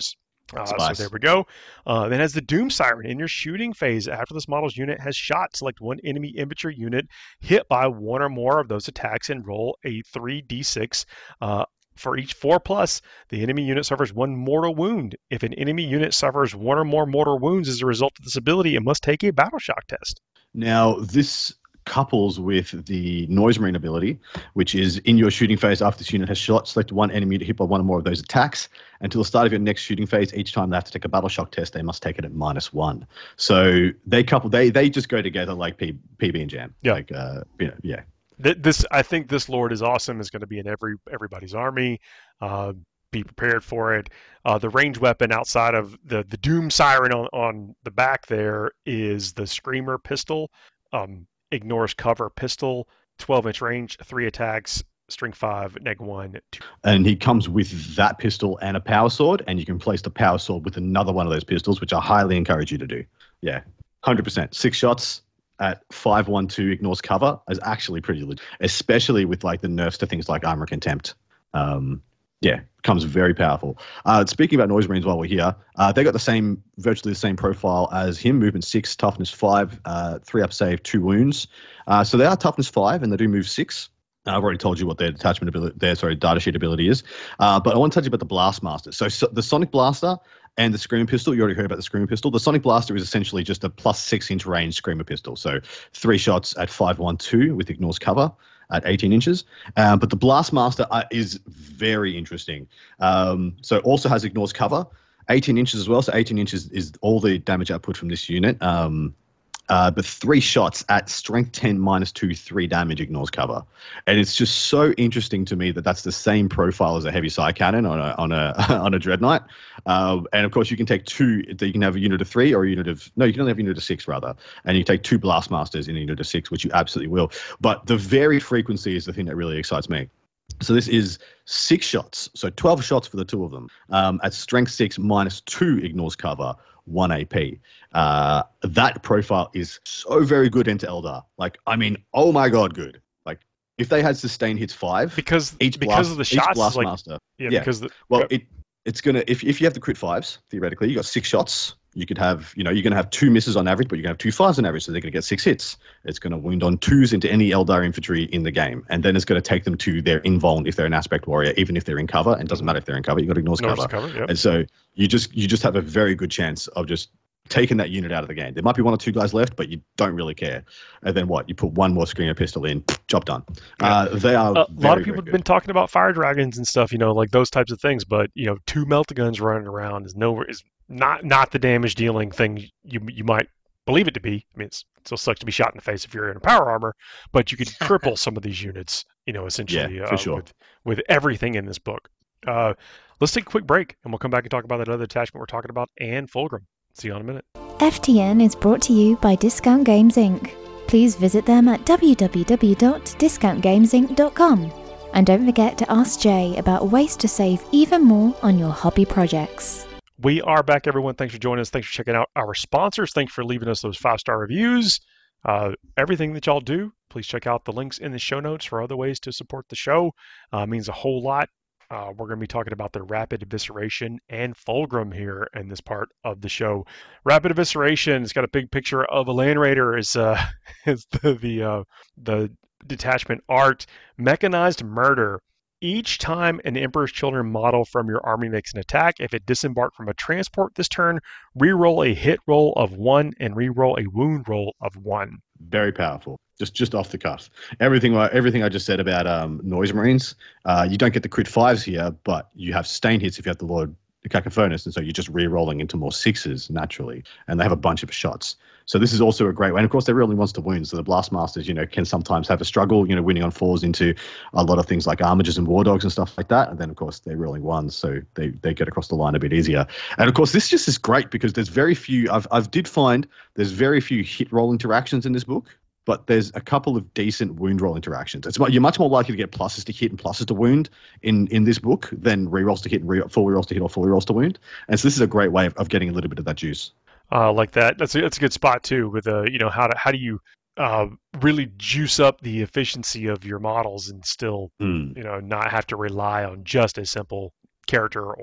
Uh, so Spice. there we go. Uh, then has the Doom Siren. In your shooting phase, after this model's unit has shot, select one enemy infantry unit hit by one or more of those attacks and roll a three d six. Uh, for each four plus, the enemy unit suffers one mortal wound. If an enemy unit suffers one or more mortal wounds as a result of this ability, it must take a battle shock test. Now, this couples with the Noise Marine ability, which is in your shooting phase after this unit has shot, select one enemy unit hit by one or more of those attacks. Until the start of your next shooting phase, each time they have to take a battle shock test, they must take it at minus one. So they couple, they they just go together like P, PB and Jam. Yeah. Like, uh, you know, yeah. This, I think this Lord is awesome. Is going to be in every everybody's army. Uh, be prepared for it. Uh, the ranged weapon outside of the, the Doom Siren on, on the back there is the Screamer pistol. Um, ignores cover pistol, twelve inch range, three attacks, string five, neg one, two. And he comes with that pistol and a power sword, and you can place the power sword with another one of those pistols, which I highly encourage you to do. Yeah, one hundred percent. Six shots at five one two ignores cover is actually pretty legit, especially with like the nerfs to things like Armor Contempt. Um, yeah, comes very powerful. Uh, speaking about Noise Marines while we're here, uh, they got the same, virtually the same profile as him, movement six, toughness five, uh, three up save, two wounds. Uh, so they are toughness five and they do move six. I've already told you what their detachment ability, their sorry, datasheet ability is. Uh, but I want to touch about the Blastmaster. So, so the Sonic Blaster and the Screamer Pistol, you already heard about the Screamer Pistol. The Sonic Blaster is essentially just a plus six inch range Screamer Pistol. So three shots at five one two with ignores cover at eighteen inches. Um, but the Blastmaster uh, is very interesting. Um, so also has ignores cover, eighteen inches as well. So eighteen inches is all the damage output from this unit. Um, Uh, but three shots at strength ten minus two, three damage ignores cover. And it's just so interesting to me that that's the same profile as a heavy side cannon on a on a on a Dread Knight. Uh, and of course, you can take two. You can have a unit of three or a unit of no. You can only have a unit of six rather, and you can take two Blastmasters in a unit of six, which you absolutely will. But the varied frequency is the thing that really excites me. So this is six shots, so twelve shots for the two of them um, at strength six minus two ignores cover, one A P. Uh, that profile is so very good into Eldar. Like, I mean, oh my god, good. Like, if they had sustained hits five, because each because blast, of the shots, blast like, master. yeah, Yeah. because the, Well, it it's gonna if if you have the crit fives theoretically, you got six shots. You could have, you know, you're going to have two misses on average, but you're going to have two fives on average, so they're going to get six hits. It's going to wound on twos into any Eldar infantry in the game, and then it's going to take them to their invuln if they're an aspect warrior, even if they're in cover. And it doesn't matter if they're in cover, you've got to ignore Ignores cover. cover, yep. And so you just you just have a very good chance of just taking that unit out of the game. There might be one or two guys left, but you don't really care. And then what? You put one more Screamer Pistol in, job done. Uh, they are a very, lot of people have very been talking about fire dragons and stuff, you know, like those types of things. But you know, two melt guns running around is no is not not the damage dealing thing you you might believe it to be. I mean, it's, it still sucks to be shot in the face if you're in a power armor, but you could cripple some of these units, you know, essentially Yeah, for uh, sure. with with everything in this book. Uh, let's take a quick break, and we'll come back and talk about that other attachment we're talking about and Fulgrim. See you in a minute. F T N is brought to you by Discount Games Incorporated. Please visit them at w w w dot discount games inc dot com. And don't forget to ask Jay about ways to save even more on your hobby projects. We are back, everyone. Thanks for joining us. Thanks for checking out our sponsors. Thanks for leaving us those five-star reviews. Uh, everything that y'all do, please check out the links in the show notes for other ways to support the show. Uh, it means a whole lot. Uh, we're going to be talking about the Rapid Evisceration and Fulgrim here in this part of the show. Rapid Evisceration has got a big picture of a Land Raider is, uh, is the the, uh, the detachment art. Mechanized Murder. Each time an Emperor's Children model from your army makes an attack, if it disembarked from a transport this turn, reroll a hit roll of one and reroll a wound roll of one. Very powerful. Just just off the cuff. Everything I everything I just said about um, Noise Marines, uh, you don't get the crit fives here, but you have sustained hits if you have the Lord Cacophonus, and so you're just re-rolling into more sixes naturally, and they have a bunch of shots. So this is also a great way. And of course, they're really monster wounds. So the Blastmasters, you know, can sometimes have a struggle, you know, winning on fours into a lot of things like Armigers and War Dogs and stuff like that. And then, of course, they're rolling ones, so they, they get across the line a bit easier. And of course, this just is great because there's very few, I've, I've did find there's very few hit roll interactions in this book, but there's a couple of decent wound roll interactions. It's you're much more likely to get pluses to hit and pluses to wound in, in this book than rerolls to hit and re, full rerolls to hit or full rerolls to wound. And so this is a great way of, of getting a little bit of that juice. Uh, like that. That's a, that's a good spot too. With uh, you know, how to how do you uh, really juice up the efficiency of your models and still, Mm. you know, not have to rely on just a simple character or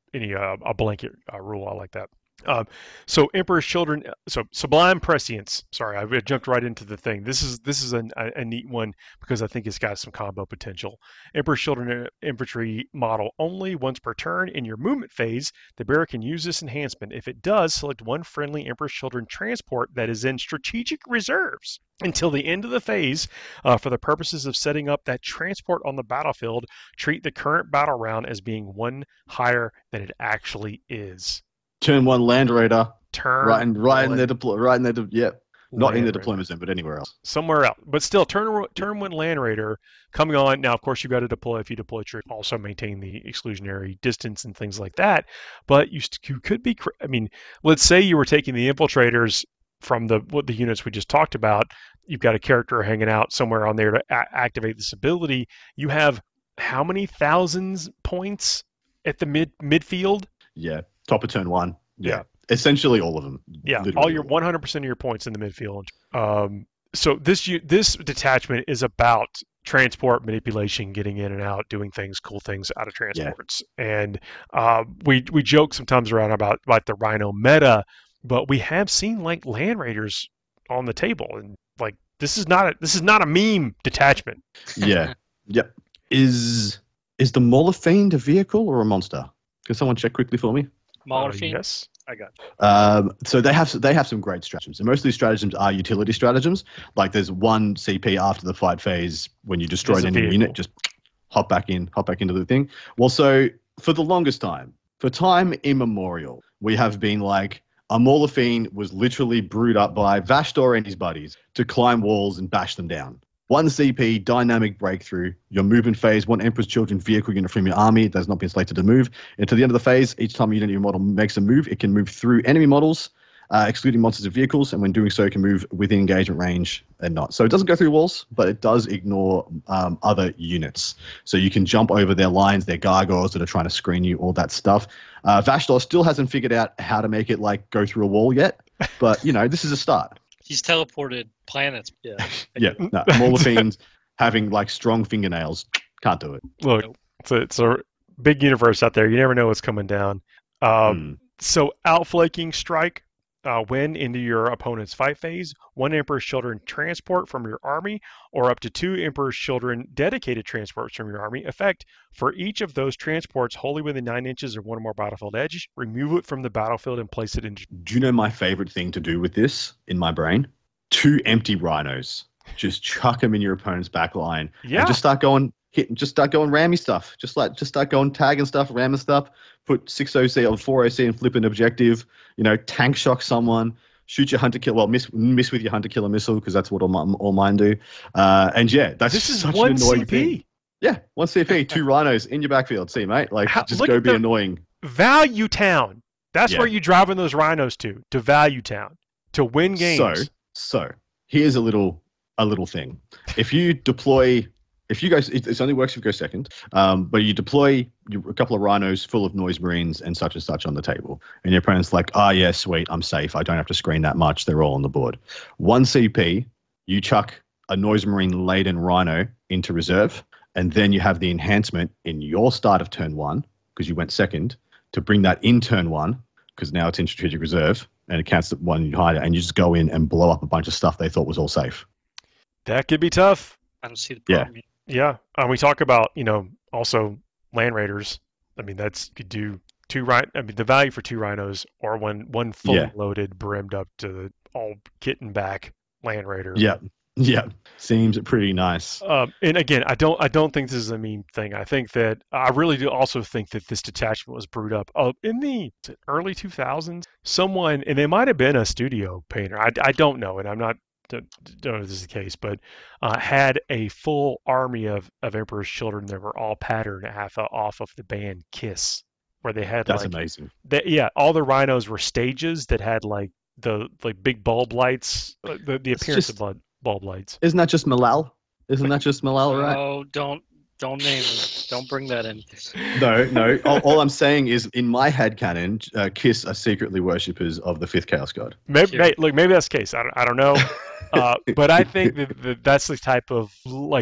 any uh, a blanket uh, rule. I like that. Um, so Emperor's Children, so Sublime Prescience. Sorry, I jumped right into the thing. This is this is a, a neat one because I think it's got some combo potential. Emperor's Children infantry model only once per turn. In your movement phase, the bearer can use this enhancement. If it does, select one friendly Emperor's Children transport that is in strategic reserves until the end of the phase. Uh, for the purposes of setting up that transport on the battlefield, treat the current battle round as being one higher than it actually is. Turn one Land Raider. Turn right in right in one their deploy right in their de- yeah. Not in Land the Raider. deployment zone, but anywhere else. Somewhere else, but still, turn turn one Land Raider coming on. Now, of course, you got to deploy. If you deploy, troop, also maintain the exclusionary distance and things like that. But you, st- you could be. cr- I mean, let's say you were taking the infiltrators from the what the units we just talked about. You've got a character hanging out somewhere on there to a- activate this ability. You have how many thousands points at the mid midfield? Yeah. Top of turn one. Yeah. Yeah. Essentially all of them. Yeah, Literally all your all. one hundred percent of your points in the midfield. Um, so this u- this detachment is about transport manipulation, getting in and out, doing things, cool things out of transports. And uh, we we joke sometimes around about like the Rhino meta, but we have seen like Land Raiders on the table, and like this is not a this is not a meme detachment. Yeah. Yep. Is is the Mauler Fiend a vehicle or a monster? Can someone check quickly for me? Mauler Uh, Fiend? yes. I got it. Um, so they have they have some great stratagems, and most of these stratagems are utility stratagems. Like there's one C P after the fight phase when you destroy There's a an enemy vehicle. unit, just hop back in, hop back into the thing. Well, so for the longest time, for time immemorial, we have been like a Mauler Fiend was literally brewed up by Vashdor and his buddies to climb walls and bash them down. One C P, dynamic breakthrough. Your movement phase, one Emperor's Children vehicle unit from your army that has not been selected to move. And to the end of the phase, each time a unit in your model makes a move, it can move through enemy models, uh, excluding monsters and vehicles. And when doing so, it can move within engagement range and not. So it doesn't go through walls, but it does ignore um, other units. So you can jump over their lines, their gargoyles that are trying to screen you, all that stuff. Uh, Vashdor still hasn't figured out how to make it like go through a wall yet. But, you know, this is a start. He's teleported planets. Yeah. Yeah, no, Mauler Fiends having like strong fingernails can't do it. Look, Nope. it's a, it's a big universe out there. You never know what's coming down. Um, Hmm. So outflanking strike, uh, when into your opponent's fight phase, one Emperor's Children transport from your army, or up to two Emperor's Children dedicated transports from your army. Effect: for each of those transports wholly within nine inches of one or more battlefield edge, remove it from the battlefield and place it into. Do you know my favorite thing to do with this in my brain? Two empty rhinos. Just chuck them in your opponent's back line. Yeah. And just start going hit. Just start going rammy stuff. Just like just start going tagging stuff, ramming stuff. Put six O C or four O C and flip an objective. You know, tank shock someone. Shoot your hunter killer. Well, miss miss with your hunter killer missile because that's what all, my, all mine do. Uh, and yeah, that's This is such one an annoying C P. thing. Yeah, one C P, two rhinos in your backfield. See, mate, like How- just look go at be the- annoying. Value Town. That's Yeah. where you driving those rhinos to. To Value Town. To win games. So, so here's a little a little thing. If you deploy, if you go, it, it only works if you go second. Um, but you deploy you, a couple of rhinos full of noise marines and such and such on the table, and your opponent's like, "Ah, oh, yeah, sweet, I'm safe. I don't have to screen that much. They're all on the board." One C P, you chuck a noise marine laden rhino into reserve, and then you have the enhancement in your start of turn one because you went second to bring that in turn one because now it's in strategic reserve. And it counts at one you hide it, and you just go in and blow up a bunch of stuff they thought was all safe. That could be tough. I don't see the Yeah. problem. Yeah, um, we talk about you know also Land Raiders. I mean that's you could do two rhin. I mean the value for two rhinos or one one fully Yeah. loaded, brimmed up to the all kit and back Land Raider. Yeah, yeah, seems pretty nice. Um, and again, I don't I don't think this is a mean thing. I think that I really do also think that this detachment was brewed up uh, in the is it early two thousands. Someone, and it might have been a studio painter. I, I don't know, and I'm not don't, don't know if this is the case, but uh, had a full army of, of Emperor's Children that were all patterned half off of the band Kiss, where they had That's like amazing. they, yeah, all the rhinos were stages that had like the like big bulb lights, uh, the the It's appearance just- of bulb, bulb lights. Isn't that just Malal? Isn't that just Malal, right? Oh, don't don't name him. Don't bring that in. No, no. all, all I'm saying is, in my headcanon, uh, Kiss are secretly worshippers of the fifth Chaos God. Maybe, Cute. may, look, maybe that's the case. I don't, I don't know. Uh, but I think that, that that's the type of like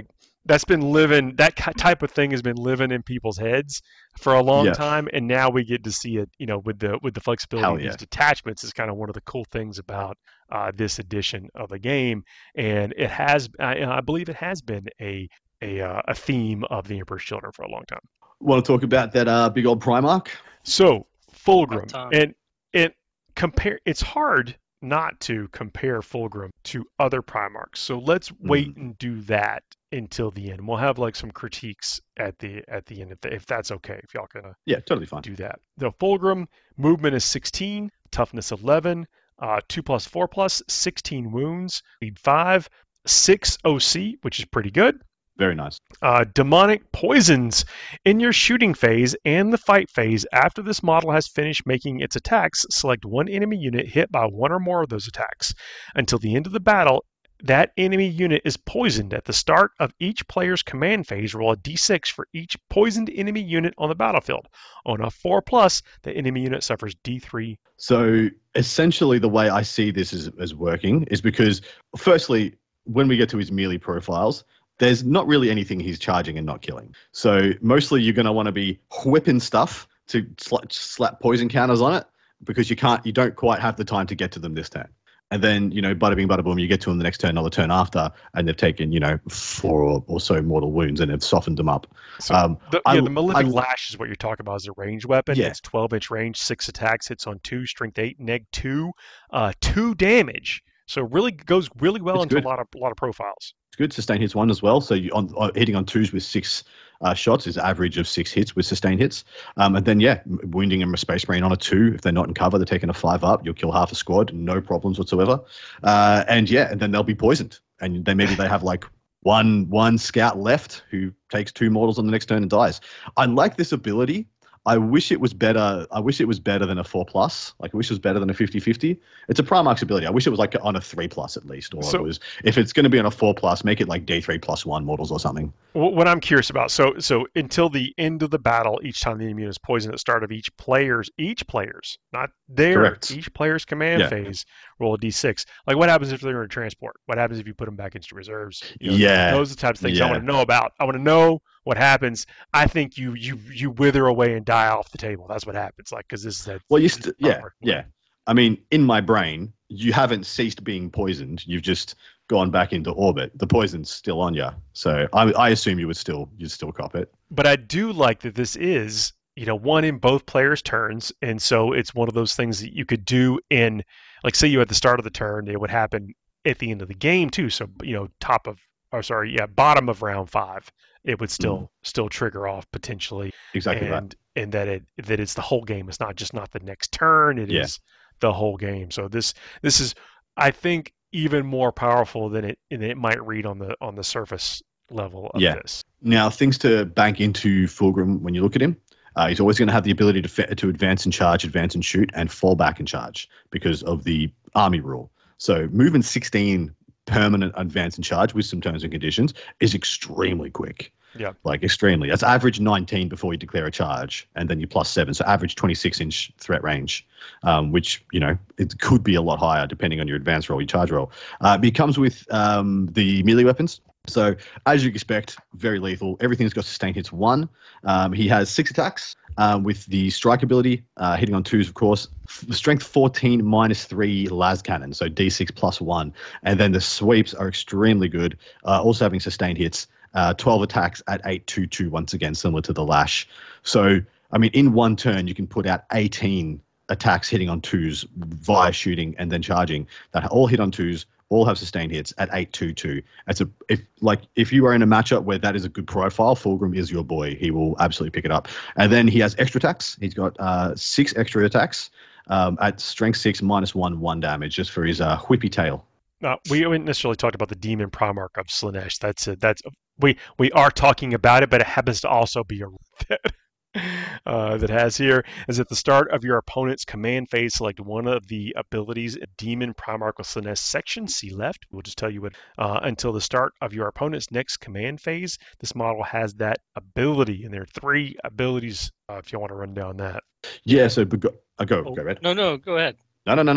that's been living. That type of thing has been living in people's heads for a long Yeah. time, and now we get to see it. You know, with the with the flexibility Hell of yeah. these detachments is kind of one of the cool things about uh, this edition of the game, and it has. I, I believe it has been a a uh, a theme of the Emperor's Children for a long time. Want to talk about that uh, big old Primarch? So Fulgrim, About time. and it compare. It's hard not to compare Fulgrim to other Primarchs. So let's wait and do that until the end. We'll have like some critiques at the at the end if, if that's okay. If y'all gonna Yeah, totally fine. do that. The Fulgrim movement is sixteen, toughness eleven, uh, two plus four plus, sixteen wounds, speed five, six O C, which is pretty good. Very nice. Uh, demonic poisons in your shooting phase and the fight phase. After this model has finished making its attacks, select one enemy unit hit by one or more of those attacks. Until the end of the battle, that enemy unit is poisoned. At the start of each player's command phase, roll a d six for each poisoned enemy unit on the battlefield. On a four plus, the enemy unit suffers d three. So essentially, the way I see this as, as working is because, firstly, when we get to his melee profiles, there's not really anything he's charging and not killing. So mostly you're going to want to be whipping stuff to sla- slap poison counters on it because you can't, you don't quite have the time to get to them this turn. And then, you know, bada bing, bada boom, you get to them the next turn or the turn after, and they've taken, you know, four or, or so mortal wounds and have softened them up. So Um, the, I- yeah, the Malefic I- Lash is what you're talking about as a ranged weapon. Yeah. It's twelve inch range, six attacks, hits on two, strength eight, neg two, uh, two damage. So really goes really well It's into good. a lot of a lot of profiles. It's good. Sustain hits one as well. So you on, on hitting on twos with six uh, shots is average of six hits with sustained hits. Um, and then yeah, m- wounding and space marine on a two. If they're not in cover, they're taking a five up. You'll kill half a squad, no problems whatsoever. Uh, and yeah, and then they'll be poisoned. And then maybe they have like one one scout left who takes two mortals on the next turn and dies. I like this ability. I wish it was better. I wish it was better than a four plus. Like, I wish it was better than a fifty-fifty. It's a Primarch's ability. I wish it was like on a three plus at least. Or So- it was, if it's going to be on a four plus, make it like D three plus one mortals or something. Wh- What I'm curious about, so so until the end of the battle, each time the enemy unit is poisoned at the start of each player's, each player's, not their, Correct. each player's command Yeah. phase, roll a d six. Like, what happens if they're in transport? What happens if you put them back into reserves? You know, Yeah. Those are the types of things I Yeah. want to know about. I want to know what happens. I think you you you wither away and die off the table. That's what happens. Like, because this is a, Well, you this st- is not yeah, working. yeah. I mean, in my brain, you haven't ceased being poisoned. You've just gone back into orbit. The poison's still on you. So I, I assume you would still, you'd still cop it. But I do like that this is, you know, one in both players' turns, and so it's one of those things that you could do in, like, say you at the start of the turn, it would happen at the end of the game too. So, you know, top of, or sorry, yeah, bottom of round five, it would still still trigger off potentially, Exactly right. and and that it that it's the whole game. It's not just not the next turn. It is Yeah. the whole game. So this this is, I think, even more powerful than it than it might read on the on the surface level of Yeah. this. Now, things to bank into Fulgrim when you look at him. Uh, he's always going to have the ability to fa- to advance and charge, advance and shoot, and fall back and charge because of the army rule. So movement sixteen permanent advance and charge with some terms and conditions is extremely quick. Yeah. Like extremely. That's average nineteen before you declare a charge, and then you plus seven. So average twenty-six inch threat range, um, which, you know, it could be a lot higher depending on your advance roll, your charge roll. Uh, but it comes with um, the melee weapons. So as you expect, very lethal. Everything's got sustained hits one. Um, he has six attacks um, with the strike ability, uh, hitting on twos, of course. F- strength fourteen minus three las cannon, so d six plus one. And then the sweeps are extremely good, uh, also having sustained hits. Uh, twelve attacks at eight two two, once again, similar to the lash. So, I mean, in one turn, you can put out eighteen attacks hitting on twos via shooting and then charging that all hit on twos, all have sustained hits at eight two two. It's a if like if you are in a matchup where that is a good profile, Fulgrim is your boy. He will absolutely pick it up. And then he has extra attacks. He's got uh, six extra attacks um, at strength six minus one one damage just for his uh, whippy tail. No, we haven't necessarily talked about the demon Primarch of Slaanesh. That's a, that's a, we we are talking about it, but it happens to also be a that, uh, that has here is at the start of your opponent's command phase, select one of the abilities Demon Primarch of Slaanesh section. See left. We'll just tell you what. Uh, until the start of your opponent's next command phase, this model has that ability, and there are three abilities. Uh, if you want to run down that. Yeah. So but go, uh, go Oh, go red. No, no, go ahead. No no no no.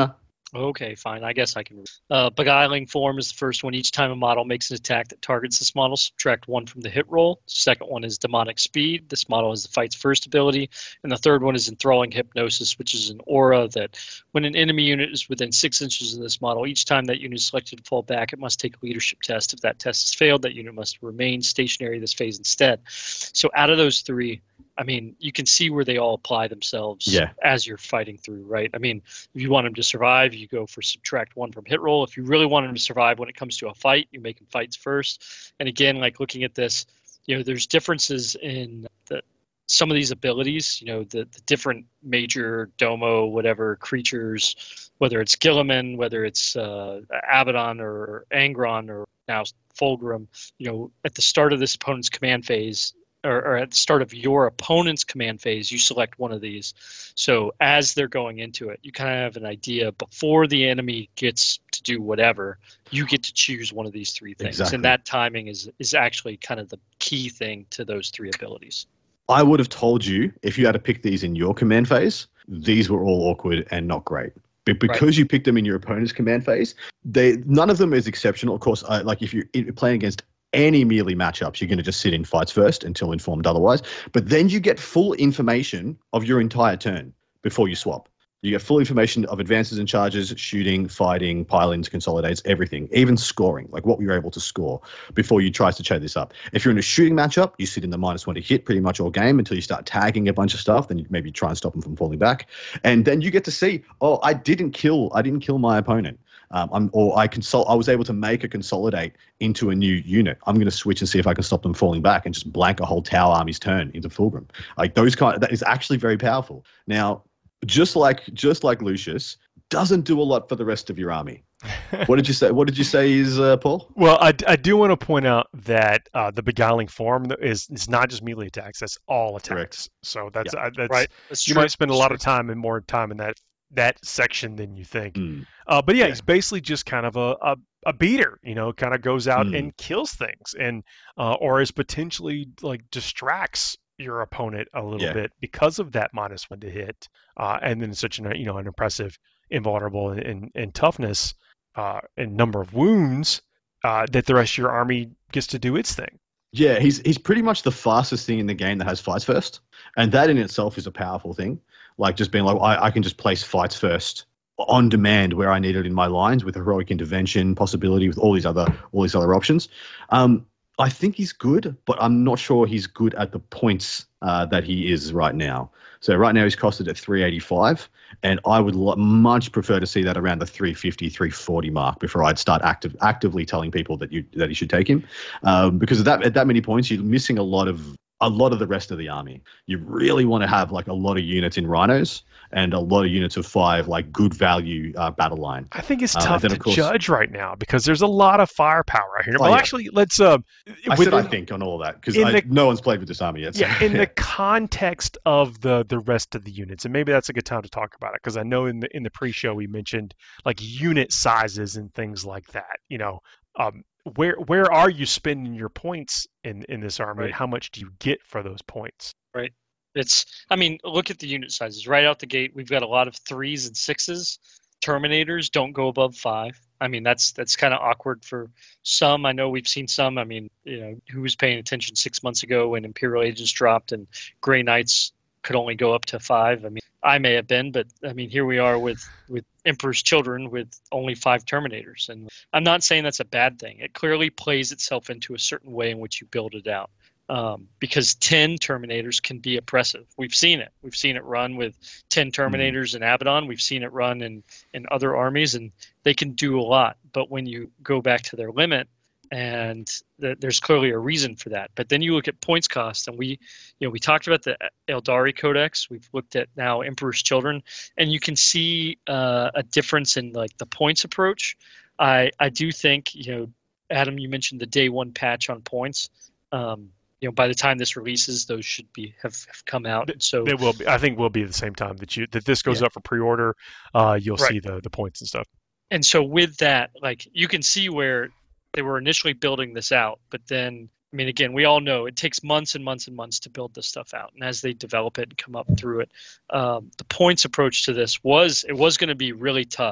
Okay, fine. I guess I can. Uh, Beguiling Form is the first one. Each time a model makes an attack that targets this model, subtract one from the hit roll. Second one is Demonic Speed. This model is the fight's first ability. And the third one is Enthralling Hypnosis, which is an aura that when an enemy unit is within six inches of this model, each time that unit is selected to fall back, it must take a leadership test. If that test has failed, that unit must remain stationary this phase instead. So out of those three, I mean, you can see where they all apply themselves Yeah. as you're fighting through, right? I mean, if you want them to survive, you go for subtract one from hit roll. If you really want them to survive when it comes to a fight, you make them fights first. And again, like looking at this, you know, there's differences in the some of these abilities, you know, the, the different major domo, whatever creatures, whether it's Gilliman, whether it's uh, Abaddon or Angron or now Fulgrim, you know, at the start of this opponent's command phase, Or, or at the start of your opponent's command phase, you select one of these. So as they're going into it, you kind of have an idea before the enemy gets to do whatever, you get to choose one of these three things. Exactly. And that timing is, is actually kind of the key thing to those three abilities. I would have told you if you had to pick these in your command phase, these were all awkward and not great. But because Right. you picked them in your opponent's command phase, they none of them is exceptional. Of course, uh, like if you're playing against any melee matchups, you're going to just sit in fights first until informed otherwise. But then you get full information of your entire turn before you swap. You get full information of advances and charges, shooting, fighting, pile-ins, consolidates, everything, even scoring, like what you're able to score before you try to change this up. If you're in a shooting matchup, you sit in the minus one to hit pretty much all game until you start tagging a bunch of stuff. Then you maybe try and stop them from falling back. And then you get to see, oh, I didn't kill, I didn't kill my opponent. Um, I'm, or I consol- I was able to make a consolidate into a new unit. I'm going to switch and see if I can stop them falling back and just blank a whole Tower Army's turn into Fulgrim. Like those kind, that is actually very powerful. Now, just like just like Lucius, doesn't do a lot for the rest of your army. What did you say? What did you say is uh, Paul? Well, I, I do want to point out that uh, the beguiling form is is not just melee attacks; that's all attacks. Correct. So that's Yeah. uh, that's Right. That's you true. might spend a That's lot true. of time and more time in that that section than you think. Mm. Uh, but yeah, Yeah. he's basically just kind of a, a, a beater, you know, kind of goes out Mm. and kills things, and uh, or is potentially like distracts your opponent a little Yeah. bit because of that minus one to hit, uh, and then such an you know an impressive invulnerable and, and, and toughness uh, and number of wounds uh, that the rest of your army gets to do its thing. Yeah, he's he's pretty much the fastest thing in the game that has fights first, and that in itself is a powerful thing. Like just being like, I, I can just place fights first on demand where I need it in my lines with heroic intervention possibility, with all these other all these other options. Um, I think he's good, but I'm not sure he's good at the points uh, that he is right now. So right now he's costed at three eighty-five, and I would lo- much prefer to see that around the three fifty, three forty mark before I'd start active, actively telling people that you that you should take him, um, because at that at that many points you're missing a lot of a lot of the rest of the army. You really want to have like a lot of units in rhinos and a lot of units of five, like good value uh, battle line. I think it's Uh, tough then, to of course- judge right now because there's a lot of firepower out here. Oh, well, yeah. actually, let's. Uh, I said I within- think on all that because in the- no one's played with this army yet. so- Yeah, in the context of the the rest of the units, and maybe that's a good time to talk about it because I know in the in the pre-show we mentioned like unit sizes and things like that. You know, um, where where are you spending your points in in this army, Right. and how much do you get for those points? It's, I mean, look at the unit sizes. Right out the gate, we've got a lot of threes and sixes. Terminators don't go above five. I mean, that's that's kind of awkward for some. I know we've seen some. I mean, you know, who was paying attention six months ago when Imperial Agents dropped and Grey Knights could only go up to five? I mean, I may have been, but I mean, here we are with with Emperor's Children with only five Terminators, and I'm not saying that's a bad thing. It clearly plays itself into a certain way in which you build it out. Um, because ten Terminators can be oppressive. We've seen it. We've seen it run with ten Terminators in Abaddon. We've seen it run in, in other armies, and they can do a lot. But when you go back to their limit, and th- there's clearly a reason for that. But then you look at points cost, and we, you know, we talked about the Eldari Codex. We've looked at now Emperor's Children, and you can see uh, a difference in like the points approach. I I do think, you know, Adam, you mentioned the day one patch on points. Um, You know, by the time this releases, those should be have, have come out. And so It will be. I think will be at the same time that you that this goes Yeah. up for pre-order. Uh, you'll Right. see the the points and stuff. and so with that, like you can see where they were initially building this out, but then I mean, again, we all know it takes months and months and months to build this stuff out, and as they develop it and come up through it, um, the points approach to this was it was going to be really tough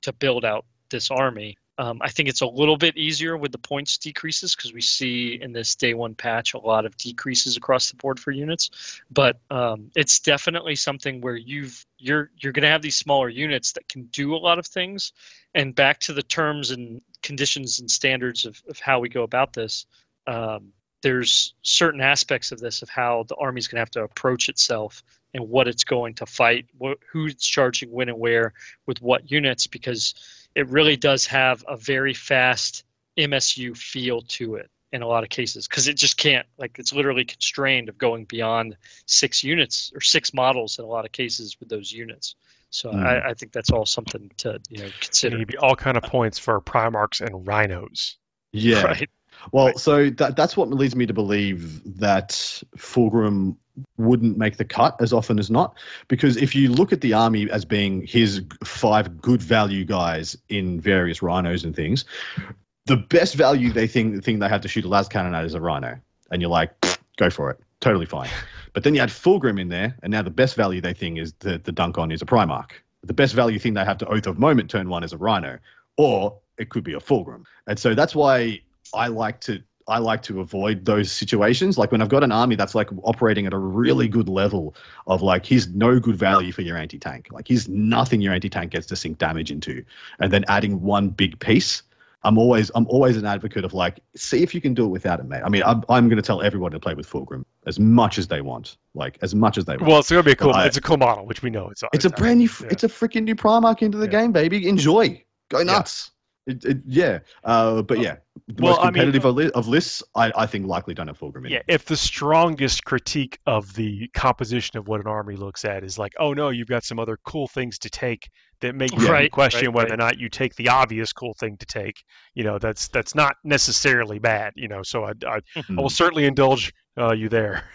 to build out this army. Um, I think it's a little bit easier with the points decreases because we see in this day one patch a lot of decreases across the board for units. But um, it's definitely something where you've you're you're going to have these smaller units that can do a lot of things. And back to the terms and conditions and standards of, of how we go about this, um, there's certain aspects of this of how the army's going to have to approach itself and what it's going to fight, what, who's charging when and where with what units, because it really does have a very fast M S U feel to it in a lot of cases, because it just can't, like, it's literally constrained of going beyond six units or six models in a lot of cases with those units. So mm. I, I think that's all something to, you know, consider. Maybe all kind of points for Primarchs and Rhinos. Yeah. Right. Well, right. so that that's what leads me to believe that Fulgrim wouldn't make the cut as often as not, because if you look at the army as being his five good value guys in various Rhinos and things, the best value they think the thing they have to shoot a las cannon at is a Rhino, and you're like, go for it, totally fine. But then you add Fulgrim in there, and now the best value they think is the the dunk on is a Primarch. The best value thing they have to Oath of Moment turn one is a Rhino, or it could be a Fulgrim, and so that's why I like to I like to avoid those situations. Like when I've got an army that's like operating at a really good level of like, he's no good value for your anti-tank. Like he's nothing your anti-tank gets to sink damage into. And then adding one big piece, I'm always I'm always an advocate of like, see if you can do it without it, mate. I mean, I'm, I'm going to tell everyone to play with Fulgrim as much as they want. Like as much as they want. Well, it's going to be a cool, I, it's a cool model, which we know. It's, it's, it's a brand new, yeah. it's a freaking new Primarch into the yeah. game, baby. Enjoy. Go nuts. Yeah. It, it, yeah, uh, but yeah, the well, most competitive I mean, of lists, I, I think likely don't have Fulgrim in. Yeah, if the strongest critique of the composition of what an army looks at is like, oh no, you've got some other cool things to take that make you right, question right, whether right. or not you take the obvious cool thing to take, you know, that's that's not necessarily bad, you know, so I, I, I will certainly indulge uh, you there.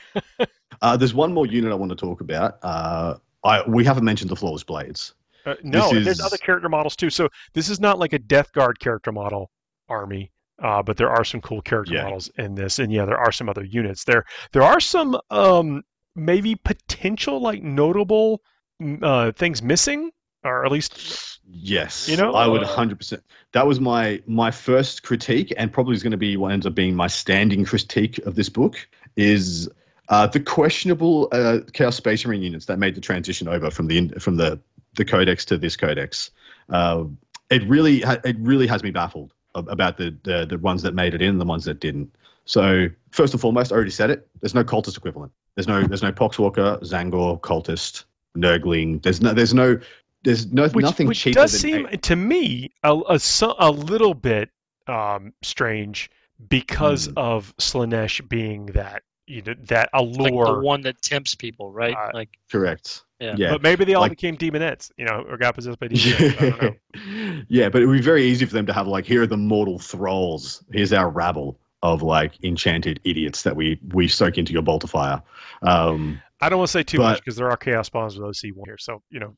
uh, there's one more unit I want to talk about. Uh, I We haven't mentioned the Flawless Blades. Uh, no, is... and there's other character models too. So this is not like a Death Guard character model army, uh, but there are some cool character yeah. models in this, and yeah, there are some other units. There, there are some um, maybe potential like notable uh, things missing, or at least yes, you know, I would uh, one hundred percent. That was my my first critique, and probably is going to be what ends up being my standing critique of this book is. Uh, the questionable uh, Chaos Space Marine units that made the transition over from the from the the codex to this codex, uh, it really ha- it really has me baffled about the, the the ones that made it in and the ones that didn't. So first and foremost, I already said it. There's no cultist equivalent. There's no there's no Poxwalker, Zangor, cultist, Nurgling. There's no there's no there's no which, nothing which cheaper does than seem eight. to me a, a, a little bit um, strange because mm. of Slaanesh being that. You know, that allure, like the one that tempts people, right? Uh, like correct. Yeah. yeah. But maybe they all like, became demonettes, you know, or got possessed by demonettes. I don't know. Yeah, but it would be very easy for them to have like, here are the mortal thralls. Here's our rabble of like enchanted idiots that we we soak into your bolt of fire. Um, I don't want to say too but, much because there are chaos spawns with O C one here, so you know,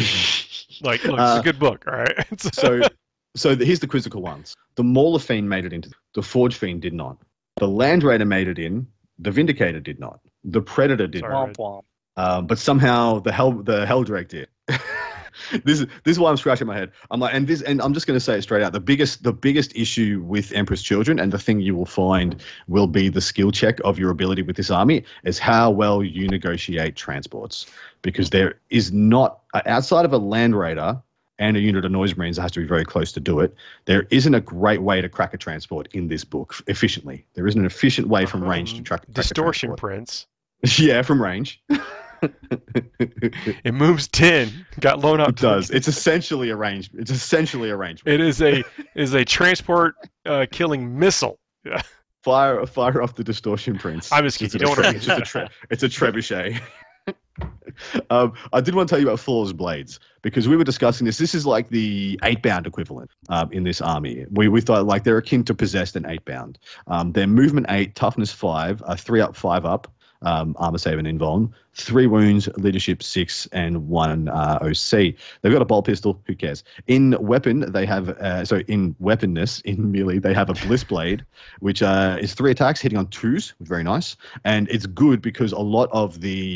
like, look, uh, it's a good book, all right. so, so the, here's the quizzical ones. The Mauler Fiend made it into. The Forge Fiend did not. The Land Raider made it in. The Vindicator did not. The Predator did Sorry, not. womp womp. Um, but somehow the hell the Helldrake did. this is this is why I'm scratching my head. I'm like, and this, and I'm just going to say it straight out. The biggest the biggest issue with Emperor's Children, and the thing you will find will be the skill check of your ability with this army, is how well you negotiate transports. Because there is not outside of a Land Raider and a unit of Noise Marines that has to be very close to do it, there isn't a great way to crack a transport in this book efficiently. There isn't an efficient way from range to track, crack Distortion a transport. Prince. Yeah, from range. It moves ten. Got loan out. It does. It's essentially a range. It's essentially a range. It is a is a transport uh, killing missile. Yeah. Fire fire off the Distortion Prince. I'm just kidding. You don't want to. It's just a tre- it's a trebuchet. um, I did want to tell you about Flawless Blades because we were discussing this. This is like the eight bound equivalent um, in this army. We we thought like they're akin to Possessed and eight bound. Um, they're movement eight, toughness five, uh, three up, five up, um, armor save and invuln, three wounds, leadership six, and one uh, O C. They've got a bolt pistol. Who cares? In weapon, they have uh, so in weaponness in melee they have a Bliss Blade, which uh, is three attacks hitting on twos, very nice, and it's good because a lot of the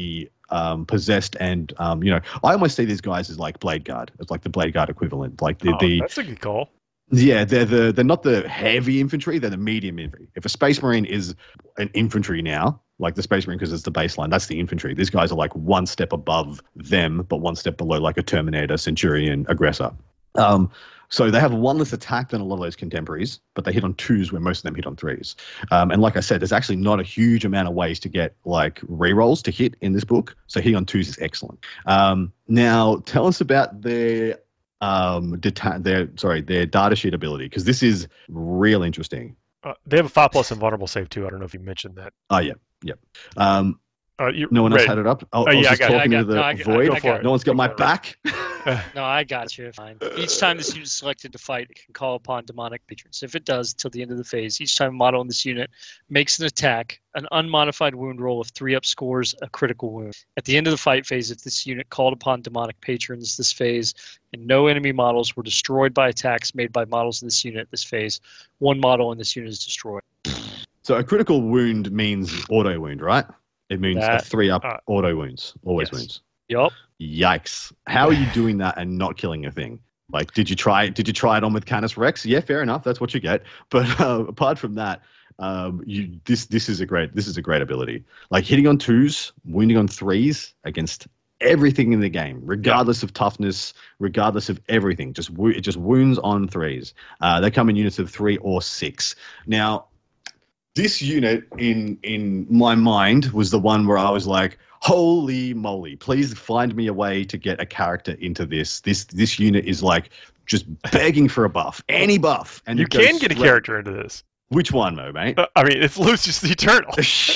um, possessed, and um, you know, I almost see these guys as like Blade Guard. It's like the Blade Guard equivalent. Like the, Oh, the that's a good call. yeah, they're the they're not the heavy infantry. They're the medium infantry. If a Space Marine is an infantry now, like the Space Marine, because it's the baseline, that's the infantry. These guys are like one step above them, but one step below, like a Terminator, Centurion, Aggressor. Um, so they have one less attack than a lot of those contemporaries, but they hit on twos where most of them hit on threes. Um, and like I said, there's actually not a huge amount of ways to get like rerolls to hit in this book. So hitting on twos is excellent. Um, now tell us about their um, deta- their sorry their data sheet ability, because this is real interesting. Uh, they have a five plus invulnerable save too. I don't know if you mentioned that. Oh yeah, yeah. Um, Uh, you, no one else Red. had it up. I, Oh, I was yeah, I just got it. talking I to got- the no, I got- void. Go for it. No one's got Go my for it. back. No, I got you. Fine. Each time this unit is selected to fight, it can call upon demonic patrons. If it does, till the end of the phase, each time a model in this unit makes an attack, an unmodified wound roll of three up scores a critical wound. At the end of the fight phase, if this unit called upon demonic patrons this phase, and no enemy models were destroyed by attacks made by models in this unit this phase, one model in this unit is destroyed. So a critical wound means auto wound, right? It means That- a three up uh, auto wounds, always yes. wounds. Yup. Yikes! How are you doing that and not killing a thing? Like, did you try? Did you try it on with Canis Rex? Yeah, fair enough. That's what you get. But uh, apart from that, um, you this this is a great this is a great ability. Like hitting on twos, wounding on threes against everything in the game, regardless of toughness, regardless of everything. Just wo- it just wounds on threes. Uh, they come in units of three or six. Now, this unit in in my mind was the one where I was like, holy moly, please find me a way to get a character into this. This this unit is like just begging for a buff, any buff. And You it goes can get a straight- character into this. Which one, Mo, mate? Uh, I mean, it's Lucius the Eternal.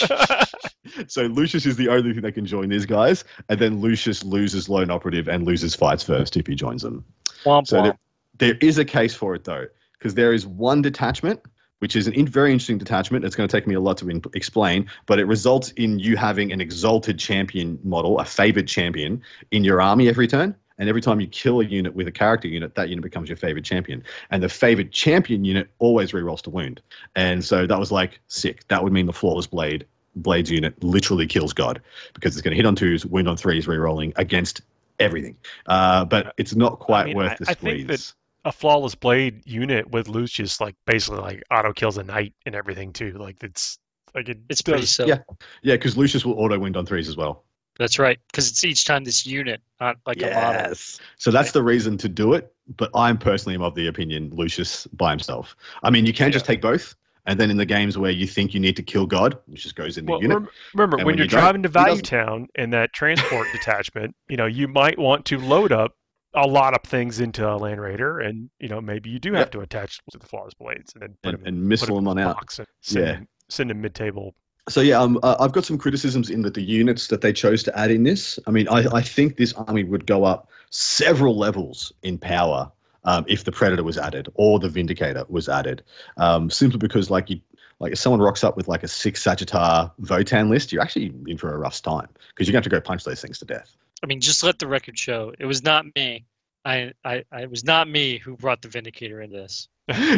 So Lucius is the only thing that can join these guys, and then Lucius loses lone operative and loses fights first if he joins them. Womp So womp. there, there is a case for it though, because there is one detachment, which is an in, very interesting detachment. It's going to take me a lot to in, explain, but it results in you having an exalted champion model, a favored champion, in your army every turn. And every time you kill a unit with a character unit, that unit becomes your favored champion. And the favored champion unit always rerolls to wound. And so that was like sick. That would mean the Flawless Blade Blades unit literally kills God, because it's going to hit on twos, wound on threes, rerolling against everything. Uh, but it's not quite I mean, worth I- the I think that- squeeze. A flawless blade unit with Lucius, like basically like auto kills a knight and everything too. Like it's like it It's pretty does- silly. Yeah. Yeah, because Lucius will auto wound on threes as well. That's right, because it's each time this unit, not like a model. Yes. So that's the reason to do it. But I'm personally am of the opinion Lucius by himself. I mean, you can just take both. And then in the games where you think you need to kill God, Lucius goes in the Well, unit. rem- remember, And when when you're you don't, driving to he Value doesn't. Town in that transport detachment, you know, you might want to load up a lot of things into a Land Raider, and you know maybe you do have Yep. to attach to the flawless blades and then put and, them, and put missile them them in on the out. box and send, Yeah. them, send them mid-table. So yeah, um, uh, I've got some criticisms in that the units that they chose to add in this. I mean, I, I think this army would go up several levels in power um, if the Predator was added or the Vindicator was added. Um, simply because, like you, like if someone rocks up with like a six Sagittar Votan list, you're actually in for a rough time because you're going to have to go punch those things to death. I mean, just let the record show. It was not me. I, I, I it was not me who brought the Vindicator into this.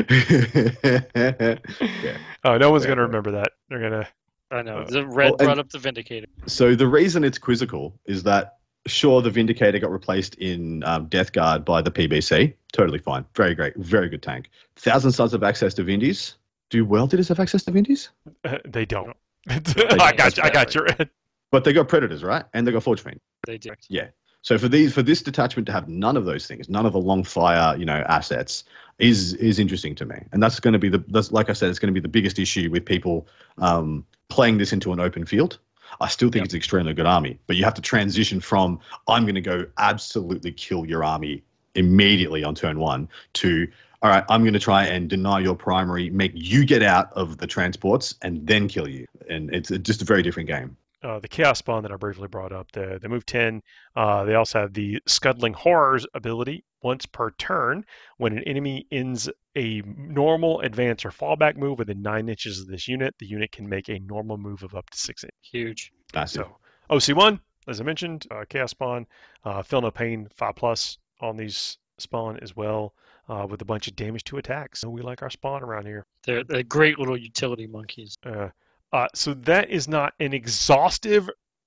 yeah. Oh, no one's Yeah. going to remember that. They're going to. I know. Uh, The Red well, and- brought up the Vindicator. So the reason it's quizzical is that sure, the Vindicator got replaced in um, Death Guard by the P B C. Totally fine. Very great. Very good tank. Thousand Sons have access to Vindies. Do Well-Ditters have access to Vindies? Uh, they don't. I don't. got you. I got you. But they got Predators, right? And they got Forge Fiend. They did. Yeah. So for these for this detachment to have none of those things, none of the long fire, you know, assets, is is interesting to me. And that's going to be the that's like I said, it's going to be the biggest issue with people um, playing this into an open field. I still think Yep. it's an extremely good army, but you have to transition from I'm going to go absolutely kill your army immediately on turn one to all right, I'm going to try and deny your primary, make you get out of the transports, and then kill you. And it's just a very different game. Uh, the Chaos Spawn that I briefly brought up, the, the move ten, uh, they also have the Scuttling Horrors ability. Once per turn, when an enemy ends a normal advance or fallback move within nine inches of this unit, the unit can make a normal move of up to six inches. Huge. Massive. So O C one, as I mentioned, uh, Chaos Spawn, uh, Feel No Pain five plus on these spawn as well, uh, with a bunch of damage to attacks. So we like our spawn around here. They're, they're great little utility monkeys. Uh, uh, so that is not an exhaustive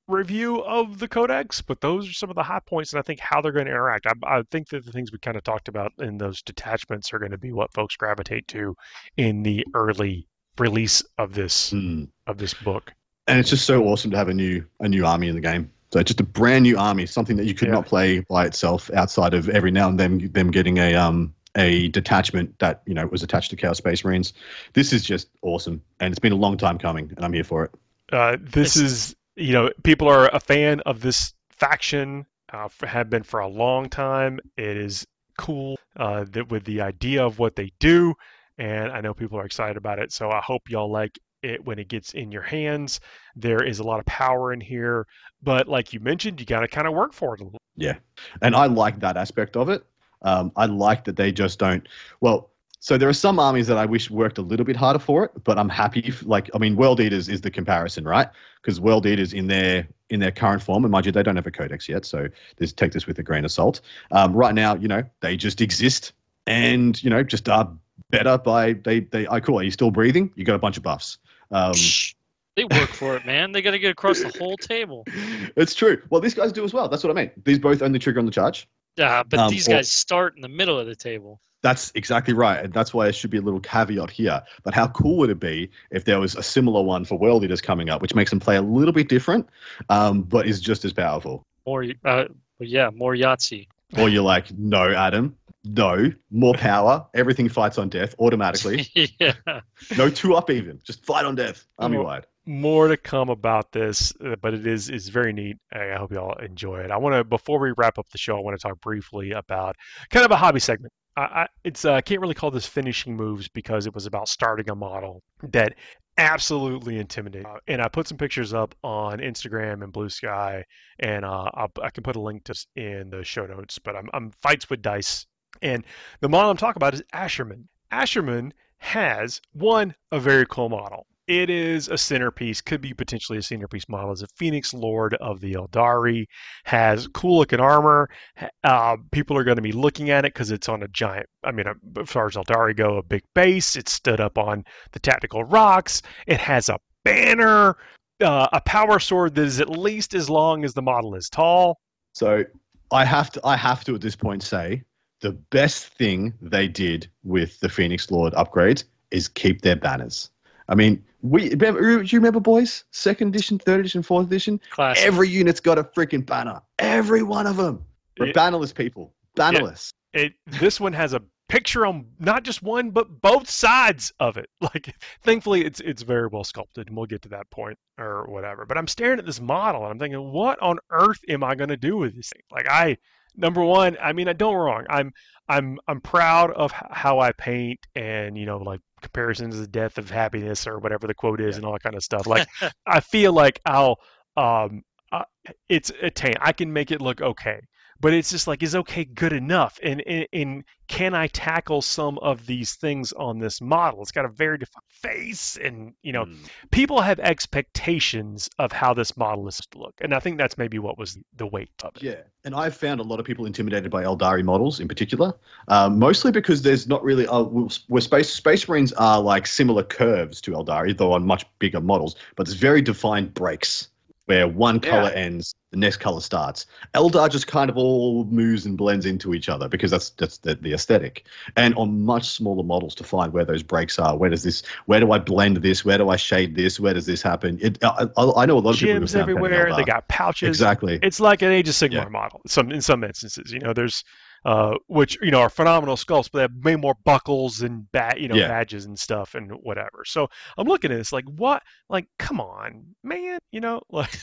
review of the Codex, but those are some of the high points, and I think how they're going to interact. I, I think that the things we kind of talked about in those detachments are going to be what folks gravitate to in the early release of this Mm. of this book. And it's just so awesome to have a new a new army in the game. So just a brand new army, something that you could Yeah. not play by itself outside of every now and then them getting a um a detachment that, you know, was attached to Chaos Space Marines. This is just awesome, and it's been a long time coming, and I'm here for it. Uh, this It's- is, you know, people are a fan of this faction, uh, f- have been for a long time. It is cool uh, that with the idea of what they do, and I know people are excited about it. So I hope y'all like it when it gets in your hands. There is a lot of power in here, but like you mentioned, you got to kind of work for it a little. Yeah, and I like that aspect of it. Um, I like that they just don't. Well, so there are some armies that I wish worked a little bit harder for it, but I'm happy. If, like, I mean, World Eaters is the comparison, right? Because World Eaters in their in their current form, and mind you, they don't have a codex yet, so this take this with a grain of salt. Um, right now, you know, they just exist, and you know, just are better by they they. I cool. Are you still breathing? You got a bunch of buffs. Um, Shh. They work for it, man. They got to get across the whole table. it's true. Well, these guys do as well. That's what I mean. These both only trigger on the charge. Yeah, but Um, these or- guys start in the middle of the table. That's exactly right. And that's why there should be a little caveat here. But how cool would it be if there was a similar one for World Eaters coming up, which makes them play a little bit different, um, but is just as powerful? More, uh, well, yeah, more Yahtzee. Or you're like, no, Adam, no, more power. Everything fights on death automatically. yeah. No two up even. Just fight on death, army wide. More to come about this, uh, but it is is very neat. I hope y'all enjoy it. I want to, before we wrap up the show, I want to talk briefly about kind of a hobby segment. I, I it's uh, I can't really call this finishing moves because it was about starting a model that absolutely intimidating. Uh, and I put some pictures up on Instagram and Blue Sky, and uh, I'll, I can put a link to s- in the show notes. But I'm, I'm fights with dice, and the model I'm talking about is Asherman. Asherman has one a very cool model. It is a centerpiece, could be potentially a centerpiece model. Is a Phoenix Lord of the Eldari, has cool looking armor. Uh, people are going to be looking at it because it's on a giant, I mean, uh, as far as Eldari go, a big base. It's stood up on the tactical rocks. It has a banner, uh, a power sword that is at least as long as the model is tall. So I have to I have to at this point say the best thing they did with the Phoenix Lord upgrades is keep their banners. I mean, we remember, do you remember, boys? Second edition, third edition, fourth edition. Classic. Every unit's got a freaking banner. Every one of them. We're Yeah. bannerless people. Bannerless. It this one has a picture on not just one but both sides of it. Like, thankfully it's it's very well sculpted, and we'll get to that point or whatever. But I'm staring at this model and I'm thinking, what on earth am I going to do with this thing? Like, I number one, I mean, I don't wrong. I'm I'm I'm proud of h- how I paint, and you know, like comparisons to the death of happiness or whatever the quote is, and all that kind of stuff. Like, I feel like I'll um uh, it's attain. I can make it look okay. But it's just like, is okay good enough? And, and, and can I tackle some of these things on this model? It's got a very defined face, and you know, Mm. people have expectations of how this model is to look, and I think that's maybe what was the weight of it. Yeah, and I've found a lot of people intimidated by Eldari models in particular, um, mostly because there's not really uh, where space space marines are like similar curves to Eldari, though on much bigger models, but there's very defined breaks where one color ends, the next color starts. Eldar just kind of all moves and blends into each other because that's that's the, the aesthetic. And on much smaller models to find where those breaks are, where does this, where do I blend this, where do I shade this, where does this happen? It, I, I I know a lot of people who Gyms found everywhere. Eldar. They got pouches. Exactly. It's like an Age of Sigmar Yeah. model. Some in some instances, you know, there's uh, which you know are phenomenal sculpts, but they have way more buckles and bat, you know, Yeah. badges and stuff and whatever. So I'm looking at this like, what? Like, come on, man, you know, like.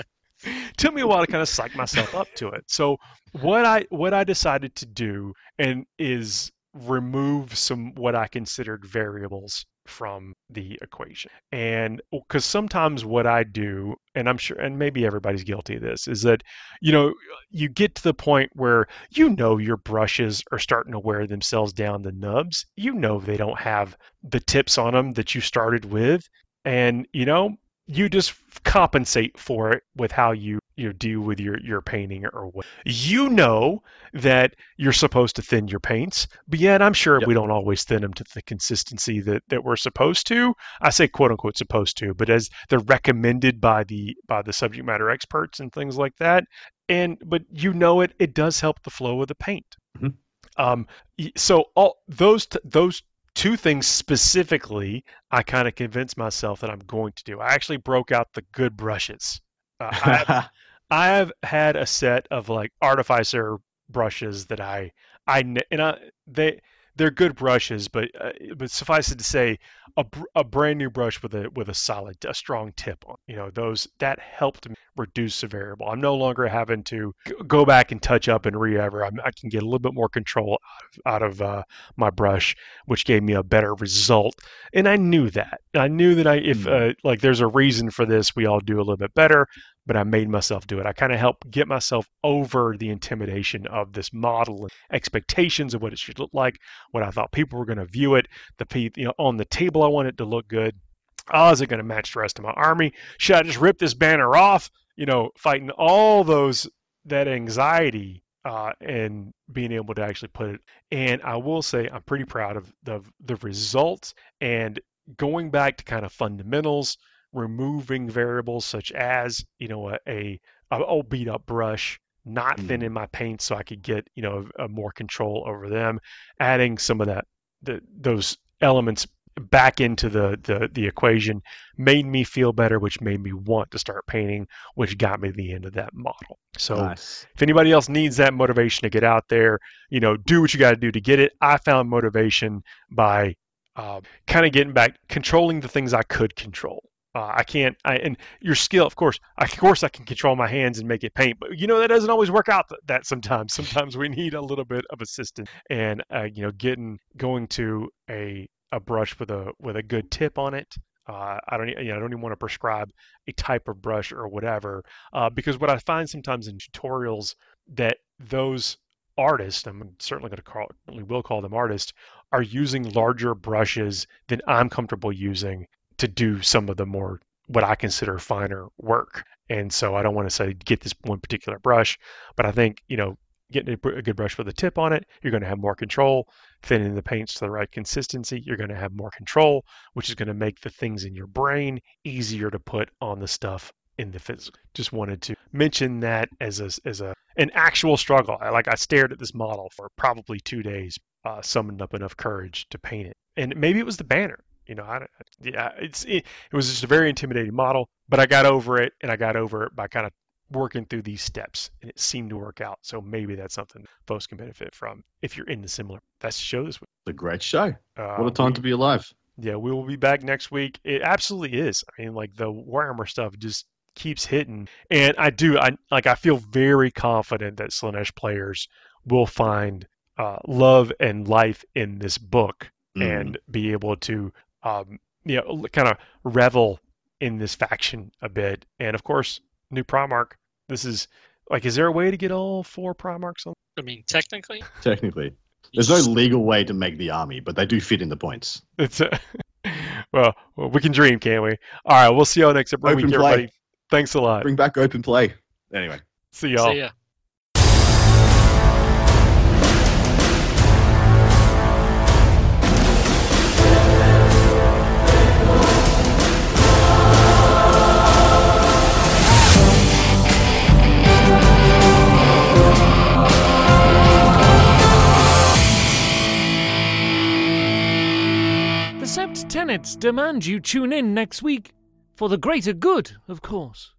Took me a while to kind of psych myself up to it. So what I what I decided to do and is remove some what I considered variables from the equation. And because sometimes what I do, and I'm sure, and maybe everybody's guilty of this, is that, you know, you get to the point where you know your brushes are starting to wear themselves down the nubs. You know they don't have the tips on them that you started with. And, you know, you just compensate for it with how you you do with your your painting or what. You know that you're supposed to thin your paints, but yet I'm sure Yep. we don't always thin them to the consistency that, that we're supposed to. I say quote unquote supposed to, but as they're recommended by the by the subject matter experts and things like that. And but you know it it does help the flow of the paint. Mhm. Um, y- so all those t- those two things specifically, I kind of convinced myself that I'm going to do. I actually broke out the good brushes. Uh, I have I have had a set of like Artificer brushes that I I kn- and I they they're good brushes, but uh, but suffice it to say, a, br- a brand new brush with a with a solid a strong tip on, you know, those that helped me reduce the variable. I'm no longer having to g- go back and touch up and re-ever. I'm, I can get a little bit more control out of, out of uh, my brush, which gave me a better result. And I knew that. I knew that I if Mm. uh, like there's a reason for this, we all do a little bit better. But I made myself do it. I kind of helped get myself over the intimidation of this model and expectations of what it should look like, what I thought people were going to view it, the pe- you know on the table I want it to look good. Oh, is it going to match the rest of my army? Should I just rip this banner off? You know, fighting all those that anxiety uh, and being able to actually put it. And I will say I'm pretty proud of the the results and going back to kind of fundamentals, removing variables such as you know a, a, a old beat up brush, not Mm. thinning my paint so I could get you know a, a more control over them, adding some of that the those elements back into the, the the equation made me feel better, which made me want to start painting, which got me to the end of that model. So Nice. if anybody else needs that motivation to get out there, you know, do what you got to do to get it. I found motivation by uh, kind of getting back, controlling the things I could control. Uh, I can't, I, and your skill, of course, I, of course I can control my hands and make it paint, but you know, that doesn't always work out th- that sometimes. Sometimes we need a little bit of assistance and, uh, you know, getting, going to a, a brush with a, with a good tip on it. Uh, I don't, e- you know, I don't even want to prescribe a type of brush or whatever, uh, because what I find sometimes in tutorials that those artists, I'm certainly going to call, we will call them artists, are using larger brushes than I'm comfortable using to do some of the more what I consider finer work. And so I don't want to say get this one particular brush, but I think, you know, getting a, br- a good brush with a tip on it, you're going to have more control. Thinning the paints to the right consistency, you're going to have more control, which is going to make the things in your brain easier to put on the stuff in the physical. Just wanted to mention that as a, as a an actual struggle. I, like I stared at this model for probably two days, uh, summoned up enough courage to paint it. And maybe it was the banner. You know, I, yeah, it's it, it was just a very intimidating model, but I got over it, and I got over it by kind of working through these steps, and it seemed to work out. So maybe that's something folks can benefit from if you're in the similar. That's the show this week. It's a great show. Uh, What a time we- to be alive. Yeah, we will be back next week. It absolutely is. I mean, like the Warhammer stuff just keeps hitting, and I do. I like. I feel very confident that Slaanesh players will find uh, love and life in this book Mm. and be able to, um, you know, kind of revel in this faction a bit. And of course, new Primarch. This is like, is there a way to get all four Primarchs on? I mean, technically, Technically. There's no legal way to make the army, but they do fit in the points. It's uh, well, well, we can dream, can't we? All right, we'll see y'all next week, Open play. everybody. Thanks a lot. Bring back open play. Anyway. See y'all. see ya. The Sept tenets demand you tune in next week. For the greater good, of course.